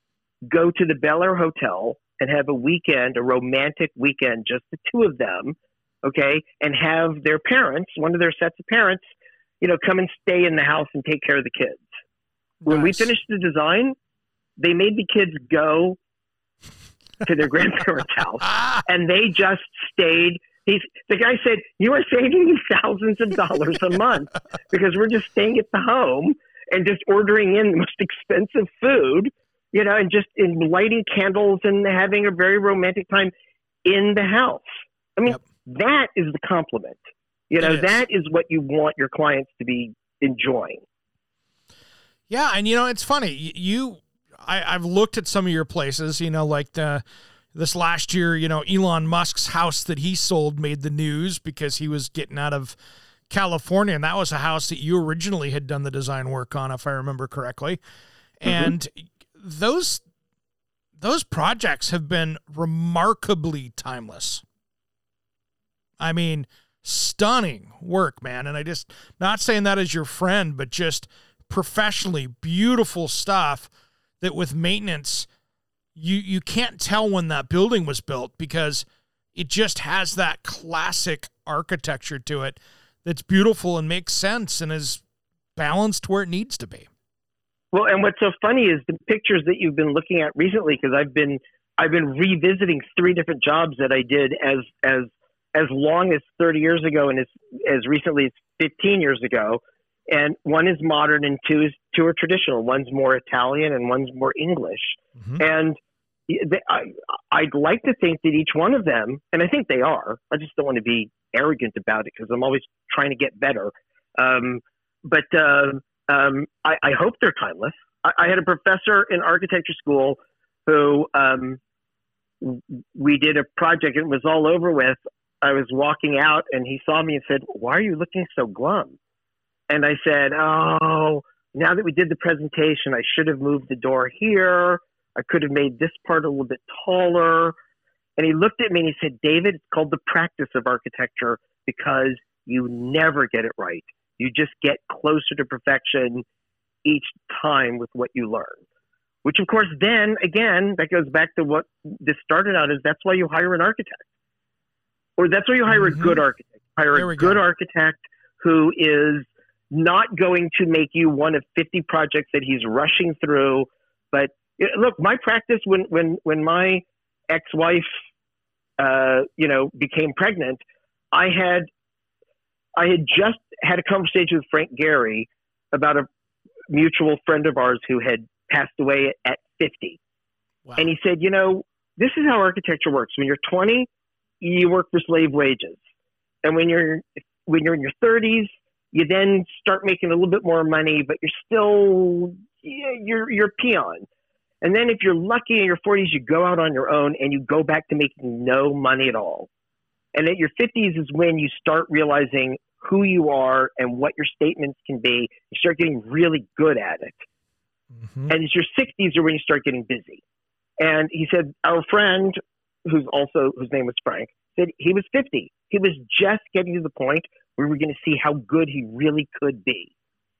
go to the Bel Air Hotel and have a weekend, a romantic weekend, just the two of them. Okay. And have their parents, one of their sets of parents, you know, come and stay in the house and take care of the kids. When nice. we finished the design, they made the kids go to their grandparents' house, and they just stayed. He's, the guy said, you are saving me thousands of dollars a month because we're just staying at the home and just ordering in the most expensive food you know, and just in lighting candles and having a very romantic time in the house. I mean, yep. that is the compliment. You know, is. that is what you want your clients to be enjoying. Yeah, and, you know, it's funny. You, I, I've looked at some of your places, you know, like the this last year, you know, Elon Musk's house that he sold made the news because he was getting out of California, and that was a house that you originally had done the design work on, if I remember correctly. Mm-hmm. And those those projects have been remarkably timeless. I mean, stunning work, man. And I just, not saying that as your friend, but just professionally beautiful stuff that with maintenance, you you can't tell when that building was built because it just has that classic architecture to it that's beautiful and makes sense and is balanced where it needs to be. Well, and what's so funny is the pictures that you've been looking at recently, because I've been I've been revisiting three different jobs that I did as as as long as thirty years ago and as as recently as fifteen years ago. And one is modern and two is two are traditional. One's more Italian and one's more English. Mm-hmm. And they, I, I'd like to think that each one of them, and I think they are, I just don't want to be arrogant about it because I'm always trying to get better. Um, but uh, um, I, I hope they're timeless. I, I had a professor in architecture school who um, we did a project and it was all over with. I was walking out and he saw me and said, "Why are you looking so glum?" And I said, "Oh, now that we did the presentation, I should have moved the door here. I could have made this part a little bit taller." And he looked at me and he said, "David, it's called the practice of architecture because you never get it right. You just get closer to perfection each time with what you learn." Which, of course, then, again, that goes back to what this started out as. That's why you hire an architect. Or that's why you hire mm-hmm. a good architect. Hire a good go. architect who is not going to make you one of fifty projects that he's rushing through. But look, my practice when, when, when my ex-wife, uh, you know, became pregnant, I had, I had just had a conversation with Frank Gehry about a mutual friend of ours who had passed away at, at fifty. Wow. And he said, you know, this is how architecture works. When you're twenty, you work for slave wages. And when you're, when you're in your thirties, you then start making a little bit more money, but you're still, you're, you're a peon. And then if you're lucky in your forties, you go out on your own and you go back to making no money at all. And at your fifties is when you start realizing who you are and what your statements can be. You start getting really good at it. Mm-hmm. And it's your sixties are when you start getting busy. And he said, our friend, who's also, whose name was Frank, said he was fifty. He was just getting to the point where we were going to see how good he really could be.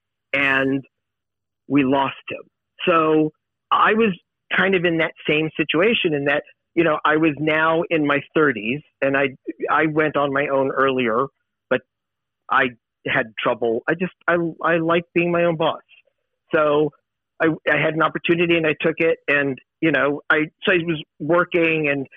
And we lost him. So I was kind of in that same situation in that, you know, I was now in my thirties and I, I went on my own earlier, but I had trouble. I just, I, I like being my own boss. So I, I had an opportunity and I took it and, you know, I, so I was working and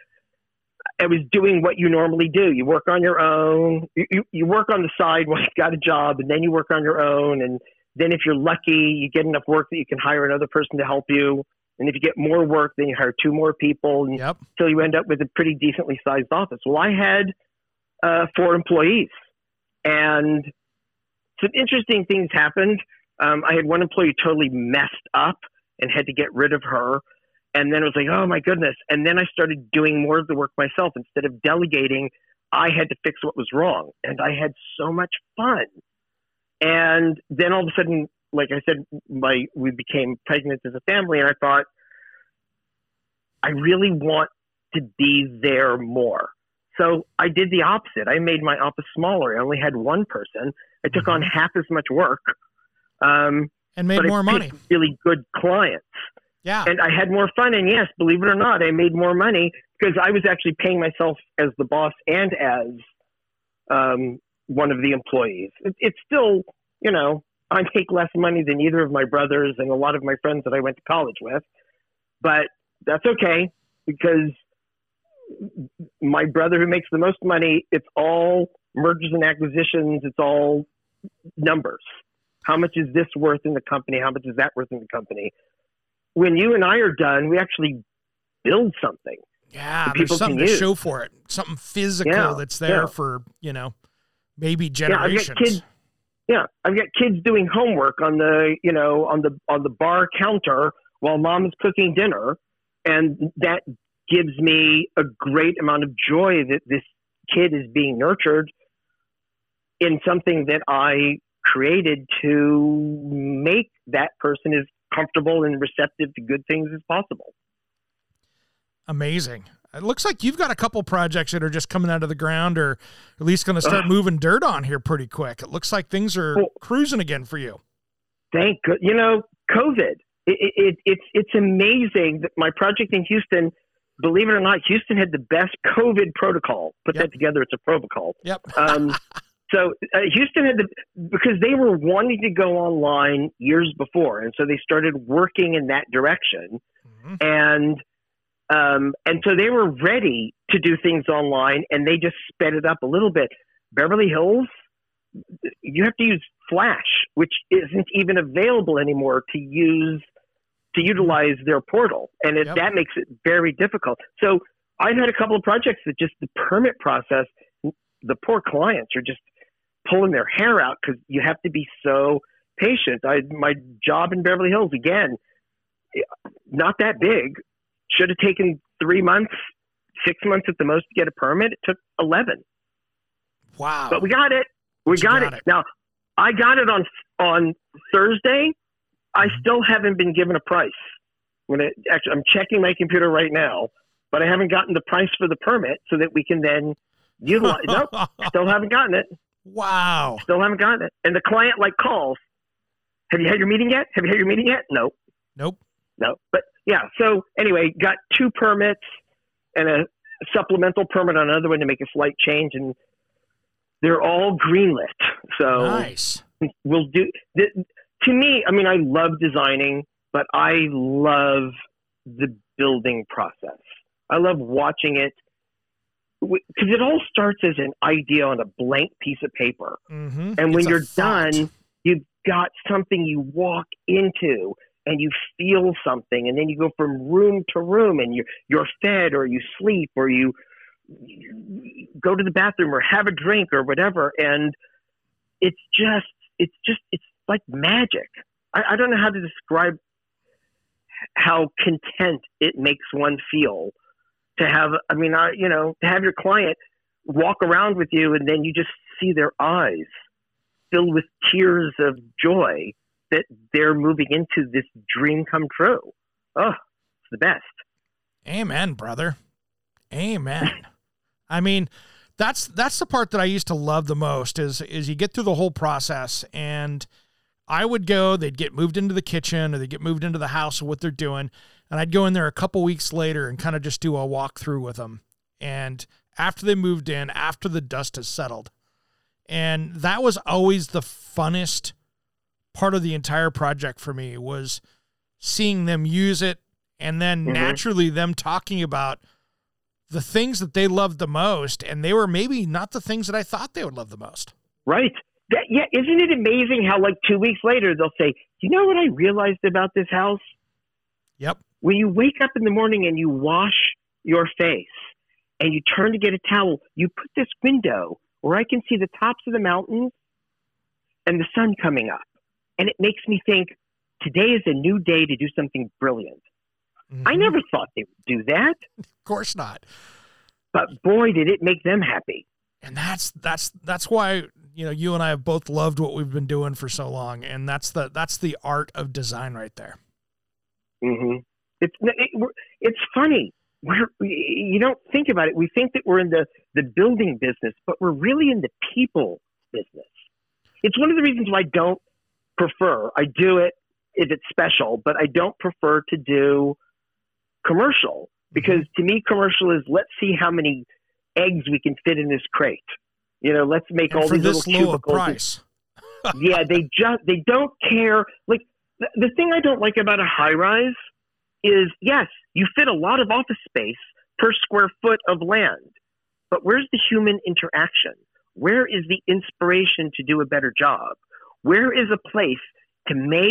I was doing what you normally do. You work on your own, you, you, you work on the side while you've got a job and then you work on your own. And then if you're lucky, you get enough work that you can hire another person to help you. And if you get more work, then you hire two more people and yep. until you end up with a pretty decently sized office. Well, I had uh, four employees and some interesting things happened. Um, I had one employee totally messed up and had to get rid of her. And then it was like, oh my goodness. And then I started doing more of the work myself. Instead of delegating, I had to fix what was wrong. And I had so much fun. And then all of a sudden, like I said, my we became pregnant as a family. And I thought, I really want to be there more. So I did the opposite. I made my office smaller. I only had one person. I took on half as much work. Um, and made more money. Really good clients. Yeah. And I had more fun. And yes, believe it or not, I made more money because I was actually paying myself as the boss and as um, one of the employees. It, it's still, you know, I make less money than either of my brothers and a lot of my friends that I went to college with. But that's okay because my brother who makes the most money, it's all mergers and acquisitions. It's all numbers. How much is this worth in the company? How much is that worth in the company? when you and I are done, we actually build something. Yeah, that there's people something can to use. show for it. Something physical Yeah, that's there yeah. for, you know, maybe Yeah, I've generations. got kids. Yeah, I've got kids doing homework on the, you know, on the on the bar counter while mom is cooking dinner, and that gives me a great amount of joy that this kid is being nurtured in something that I created to make that person as comfortable and receptive to good things as possible. Amazing. It looks like you've got a couple projects that are just coming out of the ground, or at least going to start Ugh. moving dirt on here pretty quick. It looks like things are Well, cruising again for you. Thank God. You know, COVID. It, it, it's it's amazing that my project in Houston, believe it or not, Houston had the best COVID protocol. Put Yep. that together, it's a protocol. Yep. Um, so uh, Houston had the, because they were wanting to go online years before, and so they started working in that direction, Mhm. and um, and so they were ready to do things online, and they just sped it up a little bit. Beverly Hills, you have to use Flash, which isn't even available anymore to use to utilize their portal, and it, Yep. that makes it very difficult. So I've had a couple of projects that just the permit process, the poor clients are just pulling their hair out because you have to be so patient. I my job in Beverly Hills, again, not that big, should have taken three months, six months at the most to get a permit. It took eleven, Wow. but we got it. We But you got, got it. it. Now, I got it on on Thursday. I Mhm. still haven't been given a price. When it, actually, I'm checking my computer right now, but I haven't gotten the price for the permit so that we can then utilize. Nope, still haven't gotten it. Wow. Still haven't gotten it. And the client like calls. Have you had your meeting yet? Have you had your meeting yet? No, Nope. no. But yeah. So anyway, got two permits and a supplemental permit on another one to make a slight change, and they're all greenlit. So Nice. we'll do. The, to me, I mean, I love designing, but I love the building process. I love watching it because it all starts as an idea on a blank piece of paper. Mm-hmm. And when It's a you're thought. done, you've got something you walk into and you feel something, and then you go from room to room and you're, you're fed, or you sleep, or you, you go to the bathroom or have a drink or whatever. And it's just, it's just, it's like magic. I, I don't know how to describe how content it makes one feel to have, I mean, I, you know, to have your client walk around with you and then you just see their eyes filled with tears of joy that they're moving into this dream come true. Oh, it's the best. Amen, brother. Amen. I mean, that's that's the part that I used to love the most is is you get through the whole process, and I would go, they'd get moved into the kitchen or they'd get moved into the house of what they're doing, and I'd go in there a couple weeks later and kind of just do a walkthrough with them. And after they moved in, after the dust has settled, and that was always the funnest part of the entire project for me, was seeing them use it, and then Mhm. naturally them talking about the things that they loved the most, and they were maybe not the things that I thought they would love the most. Right. That, yeah. Isn't it amazing how like two weeks later they'll say, you know what I realized about this house? Yep. When you wake up in the morning and you wash your face and you turn to get a towel, you put this window where I can see the tops of the mountains and the sun coming up. And it makes me think, today is a new day to do something brilliant. Mhm. I never thought they would do that, Of course not. but boy, did it make them happy. And that's that's that's why, you know, you and I have both loved what we've been doing for so long, and that's the that's the art of design right there. hmm It's it, we're- it's funny. We're, you don't think about it. We think that we're in the, the building business, but we're really in the people business. It's one of the reasons why I don't prefer. I do it if it's special, but I don't prefer to do commercial, because to me, commercial is, let's see how many eggs we can fit in this crate. You know, let's make And all for these this little low a cubicles. price. Yeah, they just they don't care. Like the, the thing I don't like about a high rise is, yes, you fit a lot of office space per square foot of land, but where's the human interaction? Where is the inspiration to do a better job? Where is a place to make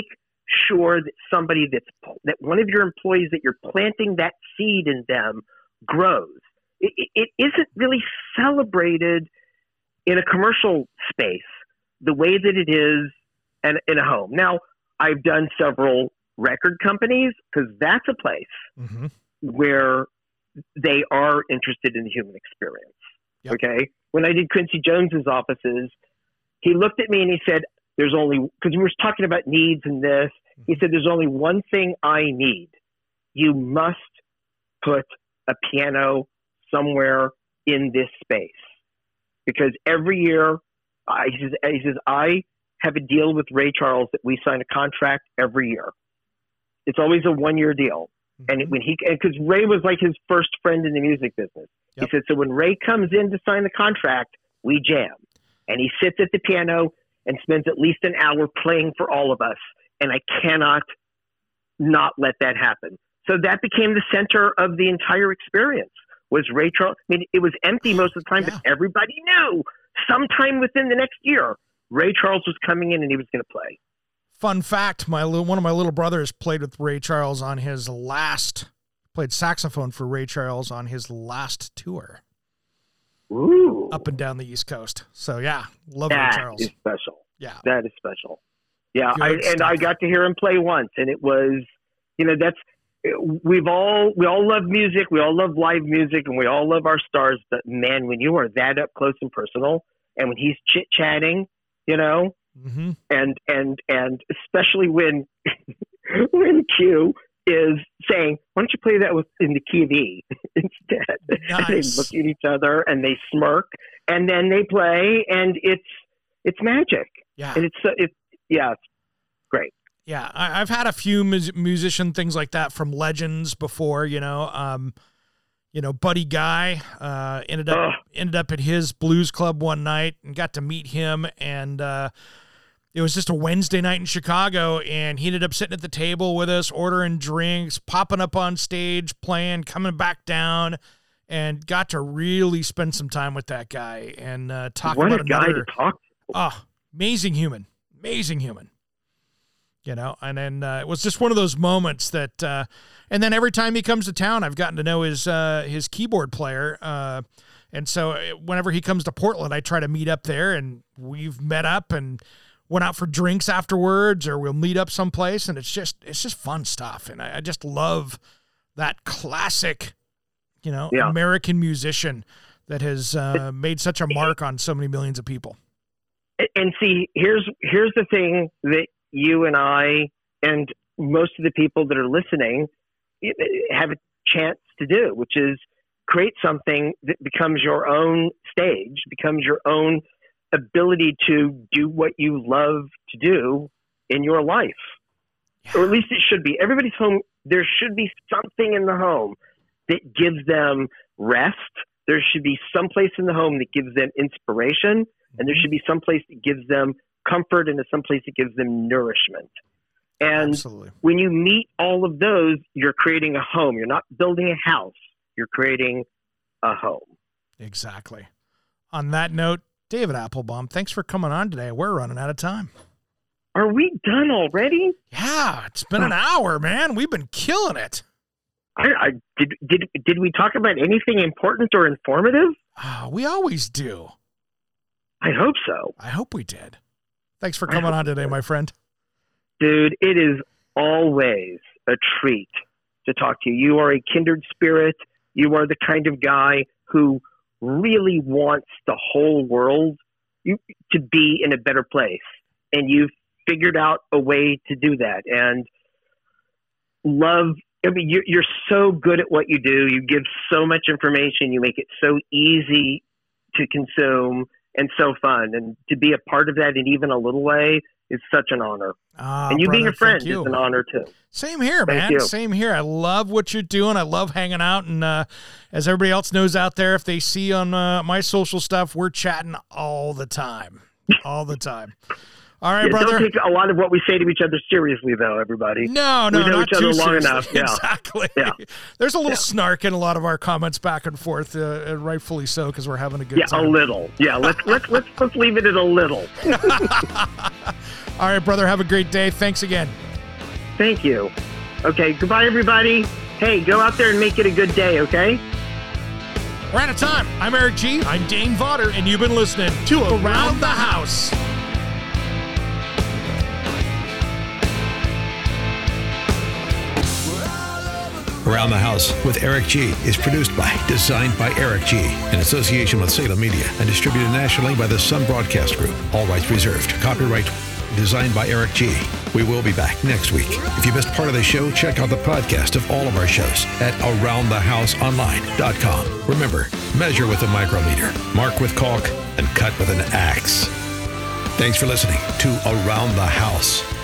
sure that somebody that's that one of your employees that you're planting that seed in them grows. It, it, it isn't really celebrated in a commercial space the way that it is in, in a home. Now, I've done several record companies because that's a place mm-hmm. where they are interested in the human experience. Yep. Okay. When I did Quincy Jones's offices, he looked at me and he said, there's only, because we were talking about needs and this, he said, there's only one thing I need. You must put a piano somewhere in this space. Because every year, uh, he says, he says, I have a deal with Ray Charles that we sign a contract every year. It's always a one-year deal. Mm-hmm. And when he, because Ray was like his first friend in the music business. Yep. He said, so when Ray comes in to sign the contract, we jam. And he sits at the piano and spends at least an hour playing for all of us. And I cannot not let that happen. So that became the center of the entire experience, was Ray Charles. I mean, it was empty most of the time, yeah. but everybody knew sometime within the next year, Ray Charles was coming in and he was going to play. Fun fact, my little, one of my little brothers played with Ray Charles on his last, played saxophone for Ray Charles on his last tour. Ooh. Up and down the East Coast. So, yeah, love that Ray Charles. That is special. Yeah. That is special. Yeah, I, and I got to hear him play once, and it was, you know, that's, we've all, we all love music, we all love live music, and we all love our stars, but man, when you are that up close and personal, and when he's chit-chatting, you know, mm-hmm. and, and, and especially when, when Q is saying, why don't you play that with in the key of E instead? Nice. And they look at each other, and they smirk, and then they play, and it's, it's magic. Yeah. And it's, it's, Yeah, it's great. Yeah, I, I've had a few mus- musician things like that from legends before. You know, um, you know, Buddy Guy uh, ended up Ugh. ended up at his blues club one night and got to meet him. And uh, it was just a Wednesday night in Chicago, and he ended up sitting at the table with us, ordering drinks, popping up on stage, playing, coming back down, and got to really spend some time with that guy and uh, talk what about a guy another. To talk to. Oh, amazing human. Amazing human, you know, and then uh, it was just one of those moments that, uh, and then every time he comes to town, I've gotten to know his uh, his keyboard player, uh, and so whenever he comes to Portland, I try to meet up there, and we've met up and went out for drinks afterwards, or we'll meet up someplace, and it's just it's just fun stuff, and I, I just love that classic, you know, yeah. American musician that has uh, made such a mark on so many millions of people. And see, here's here's the thing that you and I and most of the people that are listening have a chance to do, which is create something that becomes your own stage, becomes your own ability to do what you love to do in your life. Yeah. Or at least it should be. Everybody's home, there should be something in the home that gives them rest. There should be some place in the home that gives them inspiration. And there should be some place that gives them comfort and some place that gives them nourishment. And Absolutely. When you meet all of those, you're creating a home. You're not building a house. You're creating a home. Exactly. On that note, David Applebaum, thanks for coming on today. We're running out of time. Are we done already? Yeah, it's been an hour, man. We've been killing it. I, I did. Did did we talk about anything important or informative? Oh, we always do. I hope so. I hope we did. Thanks for coming on today, my friend. Dude, it is always a treat to talk to you. You are a kindred spirit. You are the kind of guy who really wants the whole world to be in a better place. And you've figured out a way to do that. And love, I mean, you're, you're so good at what you do. You give so much information. You make it so easy to consume. And so fun, and to be a part of that in even a little way is such an honor. Oh, and you brother, being a friend is an honor too. Same here, thank man. You. Same here. I love what you're doing. I love hanging out, and uh, as everybody else knows out there, if they see on uh, my social stuff, we're chatting all the time, all the time. All right, yeah, brother. Don't take a lot of what we say to each other seriously, though, everybody. No, no, we know not each other too long seriously. enough. Yeah. Exactly. Yeah. There's a little yeah. snark in a lot of our comments back and forth, uh, and rightfully so, because we're having a good yeah, time. Yeah, a little. Yeah, let's let's let's let's leave it at a little. All right, brother. Have a great day. Thanks again. Thank you. Okay, goodbye, everybody. Hey, go out there and make it a good day, okay? We're out of time. I'm Eric G. I'm Dane Vodder, and you've been listening to Around the House. Around the House with Eric G. is produced by, designed by Eric G. in association with Salem Media and distributed nationally by the Sun Broadcast Group. All rights reserved. Copyright designed by Eric G. We will be back next week. If you missed part of the show, check out the podcast of all of our shows at around the house online dot com. Remember, measure with a micrometer, mark with caulk, and cut with an axe. Thanks for listening to Around the House.